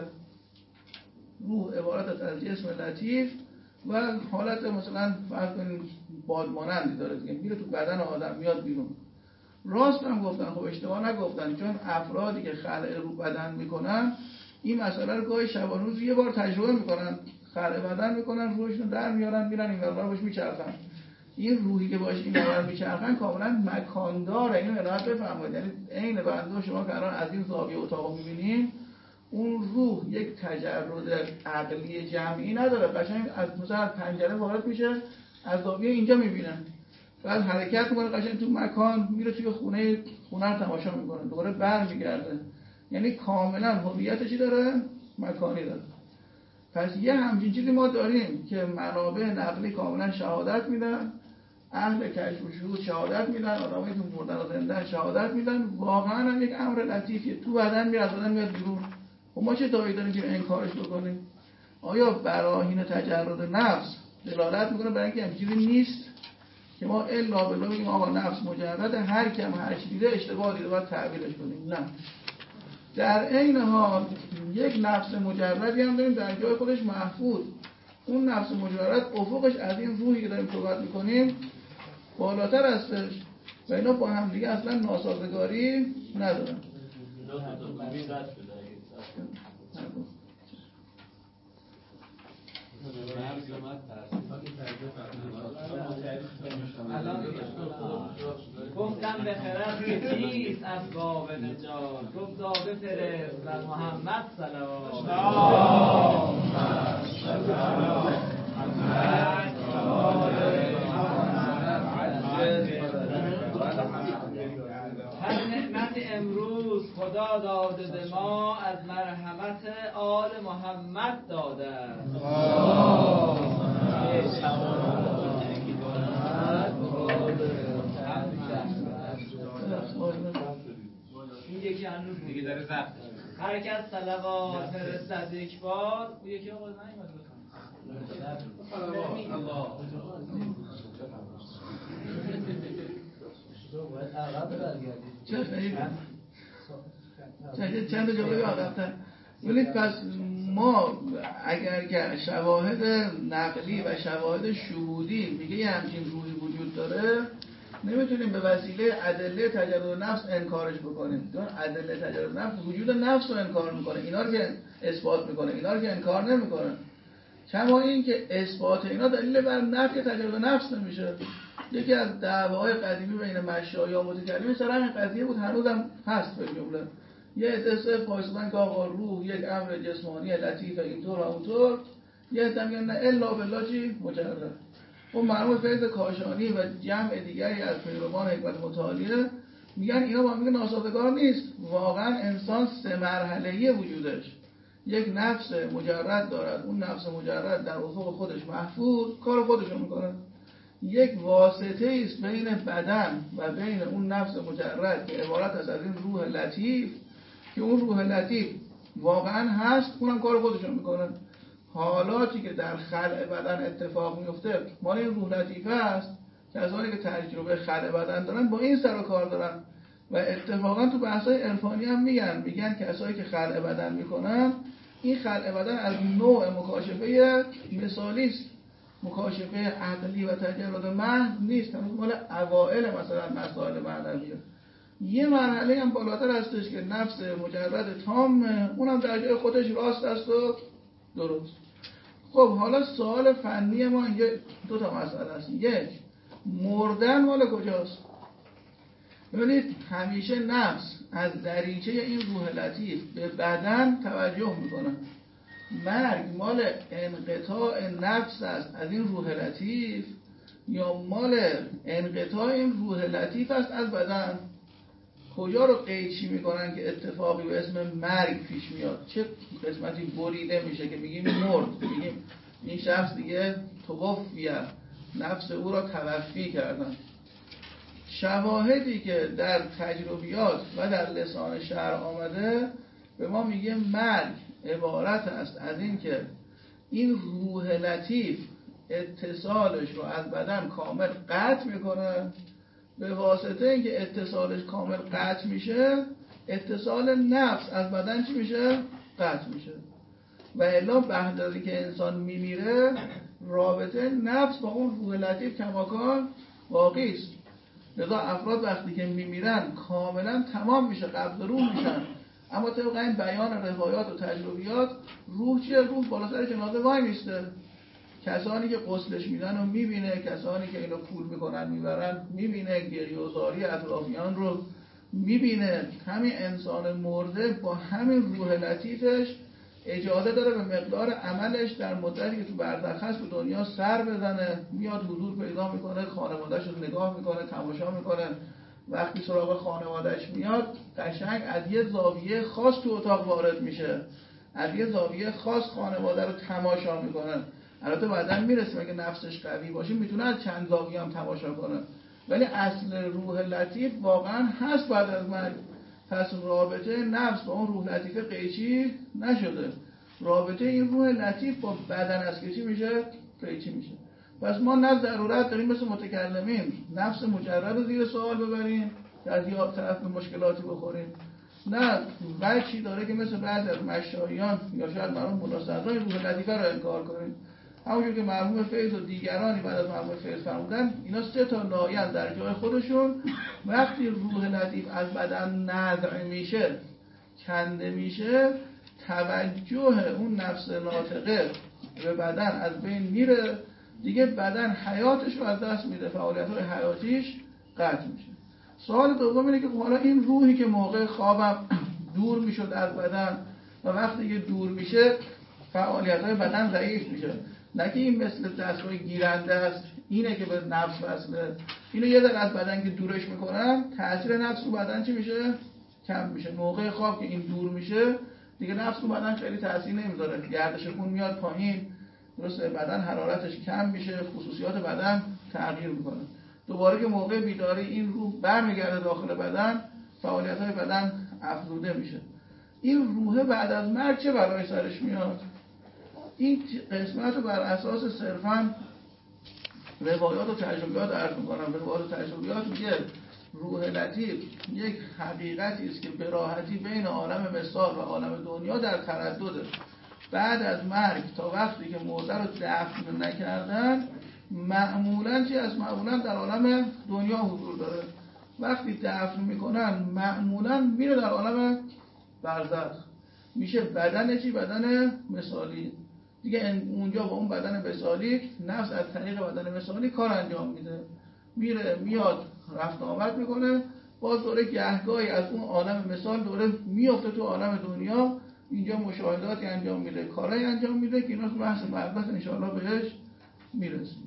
روح عبارت از جسم لطیف و حالت مثلا فرض کنید بادمانندی داره دیگه، میره تو بدن آدم میاد بیرون. راست هم گفتن، خب اشتباه نگفتن، چون افرادی که خلع رو بدن میکنن این مسئله رو گاهی شبانه روز یه بار تجربه میکنن، خلع بدن میکنن روحشون در میارن میرن این ور باش میچرخن. این روحی که باش این ور میچرخن کاملا مکانداره. اینو عنایت بفرمایید، یعنی عین بنده شما که الان از این زاویه اتاق میبینین اون روح یک تجرد عقلی جمعی نداره، قشنگ از مثلا از پنجره وارد میشه از زاویه اینجا میبینه، بعد حرکت میکنه قشنگ تو مکان میره توی خونه خونه رو تماشا میکنه دوباره برمیگرده. یعنی کاملا هویتشی داره، مکانی داره. پس یه همچین چیزی ما داریم که منابع نقلی کاملا شهادت میدن، اهل کشف و شهود شهادت میدن، آدمایی که مردن و زنده شهادت میدن، واقعا هم یک امر لطیفیه، تو بدن میاد بدن میاد بیرون. خب ما چه دایی داریم که انکارش بکنیم؟ آیا براهین تجرد نفس دلالت میکنه برای اینکه همین چیزی نیست که ما الا بالله بگیم آقا نفس مجرد هر کم هر چی دیده اشتباه دیده باید تعبیرش کنیم؟ نه. در عین حال یک نفس مجردی هم داریم در جای خودش محفوظ. اون نفس مجرد افقش از این روحی که داریم صحبت میکنیم بالاتر هستش و اینا با هم دیگه اصلا ناسازگاری ندارن. گفتم به خرد که چیست اسباب نجات، گفت زاده فرست و محمد صلوات. هر نعمت امروز خدا داده به ما از مرحمت آل محمد داده است. این یکی هنوز دیگه داره ضبط. هر کس صلوات فرستد یک بار، اون یکی آقا نمیاد الله چند چند جوابی عقب‌تر. ولی پس ما اگر که شواهد نقلی و شواهد شهودی میگه یه همچین روحی وجود داره نمیتونیم به وسیله ادله تجرد نفس انکارش بکنیم، چون ادله تجرد نفس وجود نفس رو انکار میکنه، اینا رو که اثبات میکنه، اینا رو که انکار نمیکنه. کما این که اثبات اینا دلیل بر نفی تجرد نفس نمیشه. یکی از دعواهای قدیمی بین مشایخ و متکلمین سر همین قضیه بود، هنوزم هست به جمله. یه عده صرف وایسادن که آقا روح یک امر جسمانی لطیفه اینطور و اونطور، یه عده میگن نه الا بالله چی مجرد. اون مرحوم فیض کاشانی و جمع دیگری از پیروان حکمت متعالیه میگن اینا با هم میگن ناسازگار نیست. واقعا انسان سه مرحله‌ای وجودش، یک نفس مجرد دارد، اون نفس مجرد در افق خودش محفوظ کار خودش رو میکنه. یک واسطه است بین بدن و بین اون نفس مجرد که عبارت است از این روح لطیف که اون روح لطیف واقعا هست، اونم کار خودش رو میکنه. حالاتی که در خلع بدن اتفاق میفته مال این روح لطیفه است. کسانی که تجربه خلع بدن دارن با این سر و کار دارن و اتفاقا تو بحث‌های عرفانی هم میگن میگن کسایی که خلع بدن میکنن این خلع بدن از نوع مکاشفه مثالی است، مکاشفه عقلی و تجرد محض نیست، هنوز مال اوائل مثلا مسائل معنویه. یه مرحله هم بالاتر هستش که نفس مجرد تامه، اونم در جای خودش راست است و درست. خب حالا سوال فنی ما اینجا دو تا مسئله است. یک، مردن مال کجاست؟ ببینید همیشه نفس از دریچه این روح لطیف به بدن توجه میکنه. مرگ مال انقطاع نفس است از این روح لطیف یا مال انقطاع این روح لطیف است از بدن؟ کجا رو قیچی میکنن که اتفاقی به اسم مرگ پیش میاد؟ چه قسمتی بریده میشه که میگیم مرد، میگیم این شخص دیگه توفیه، نفس او را توفی کردن؟ شواهدی که در تجربیات و در لسان شرع آمده به ما میگه مرگ عبارت است از این که این روح لطیف اتصالش رو از بدن کامل قطع میکنه. به واسطه اینکه اتصالش کامل قطع میشه اتصال نفس از بدن چی میشه؟ قطع میشه. و الا بعد از اینکه انسان میمیره رابطه نفس با اون روح لطیف کماکان باقی است. لذا افراد وقتی که میمیرن کاملا تمام میشه، قبض روح میشن، اما طبق این بیان روایات و تجربیات روح چیه؟ روح بالا سر جنازه وای میسته. کسانی که غسلش میدن رو میبینه، کسانی که اینو کول میکنن میبرن میبینه، گریه و زاری اطرافیان رو میبینه. همین انسان مرده با همین روح لطیفش اجازه داره به مقدار عملش در مدتی که تو برزخ هست به دنیا سر بزنه، میاد حضور پیدا میکنه، خانواده‌اش رو نگاه میکنه، تماشا میکنه. وقتی سراغ خانواده‌اش میاد قشنگ از یه زاویه خاص تو اتاق وارد میشه، از یه زاویه خاص خانواده رو تماشا میکنه. البته بعداً میرسه اگه نفسش قوی باشه میتونه از چند زاویه هم تماشا کنه، ولی اصل روح لطیف واقعا هست بعد از مرگ. پس رابطه نفس با اون روح لطیفه قیچی نشده. رابطه این روح لطیف با بدن است که چی میشه؟ قیچی میشه. پس ما نه ضرورت داریم مثل متکلمین نفس مجرد رو زیر سوال ببریم که از یه طرف به مشکلاتی بخوریم، نه وجهی داره که مثل بعضی از مشایخان یا شاید مرحوم ملاصدران روح لطیفه رو انکار کنیم. همونجور که مرحوم فیض و دیگرانی بعد از مرحوم فیض فرمودن اینا سه تا لایه در جای خودشون. وقتی روح لطیف از بدن نزع میشه، کنده میشه، توجه اون نفس ناطقه به بدن از بین میره، دیگه بدن حیاتش رو از دست میده، فعالیت‌های حیاتیش قطع میشه. سوال دوم اینه که حالا این روحی که موقع خوابم دور میشد از بدن و وقتی که دور میشه فعالیت‌های بدن ضعیف میشه، نه که این مثل دستگاه گیرنده است اینه که به نفس وصله، اینو یه ذره از بدن که دورش میکنن تاثیر نفس رو بدن چی میشه؟ کم میشه. موقع خواب که این دور میشه دیگه نفس رو بدن خیلی تاثیر نمیذاره، گردش خون میاد پایین، درسته، بدن حرارتش کم میشه، خصوصیات بدن تغییر میکنه. دوباره که موقع بیداری این روح برمیگرده داخل بدن، فعالیت‌های بدن افزوده میشه. این روح بعد از مرگ چه بلایی سرش میاد؟ این قسمت رو بر اساس صرفاً روایات و تجربیات عرض میکنم. روایات و تجربیات میگه روح لطیف یک حقیقتی است که به راحتی بین عالم مثال و عالم دنیا در تردده. بعد از مرگ تا وقتی که مرده رو دفن نکردن معمولاً چی از معمولاً در عالم دنیا حضور داره. وقتی دفن میکنن معمولاً میره در عالم برزخ، میشه بدن چی؟ بدن مثالی. دیگه اونجا با اون بدن مثالی نفس از طریق بدن مثالی کار انجام میده، میره میاد رفت آمد میکنه، باز دوره گهگاهی از اون عالم مثال دوره میفته تو عالم دنیا. اینجا مشاهداتی انجام میده، کارهای انجام میده که اینا بحث بعد انشاءالله بهش میرسیم.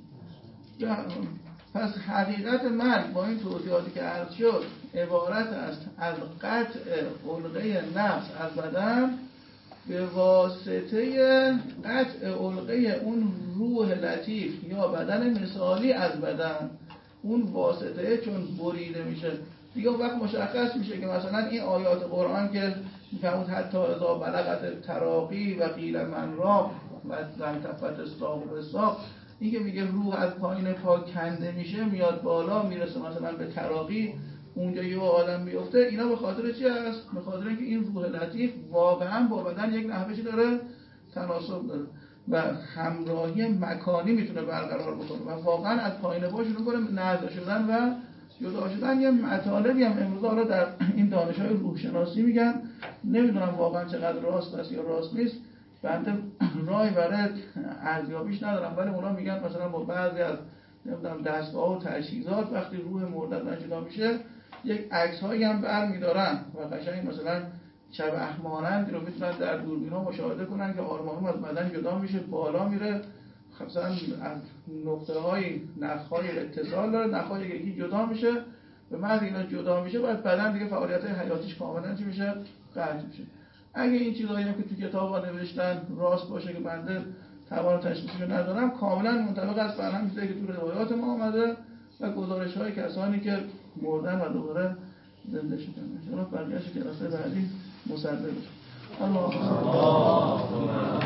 پس حقیقت مرگ با این توضیحاتی که عرض شد عبارت است از قطع علقه نفس از بدن به واسطه قطع علقه اون روح لطیف یا بدن مثالی از بدن. اون واسطه چون بریده میشه دیگه وقت مشخص میشه که مثلا این آیات قرآن که میفهمود حتی اذا بلغت تراقی و قیل من راق و زن تفت استاق و بساق، این که میگه روح از پایین پا کنده میشه میاد بالا میرسه مثلا به تراقی، اونجا یه آدم میفته، اینا به خاطر چی هست؟ به خاطر اینکه این روح لطیف واقعا با بدن یک نحوشی داره تناسب داره و همراهی مکانی میتونه برقرار بکنه و واقعا از پایین پا شروع کنه نزد شدن و جدا شدن. یه مطالبی هم امروز حالا در این دانش‌های روح شناسی میگن، نمیدونم واقعا چقدر راست است یا راست نیست، بنده رای برای ارزیابیش ندارم، ولی اونا میگن مثلا با بعضی از نمیدونم دستگاه و تجهیزات وقتی روح مرده جدا میشه یک عکس‌هایی هم برمی‌دارن و قشنگ مثلا شبح مانند رو میتونن در دوربین‌ها مشاهده کنن که آرمانم از بدن جدا میشه بالا میره، مثلا از نقطه‌های نخ‌های اتصال داره، نخ‌های یکی جدا میشه، به محض اینا جدا میشه بعد بدن دیگه فعالیت‌های حیاتیش کاملا چی میشه؟ قطع میشه. اگه این چیزایی هم که تو کتابا نوشتن راست باشه که بنده توان تشخیصش ندارم، کاملا منطبق است بر همین چیزی که تو روایات ما اومده و گزارش‌های کسانی که مردن و دوباره زنده شدن. ان شاء الله بقیه‌اش کلاس بعدی مصدق بشه. الله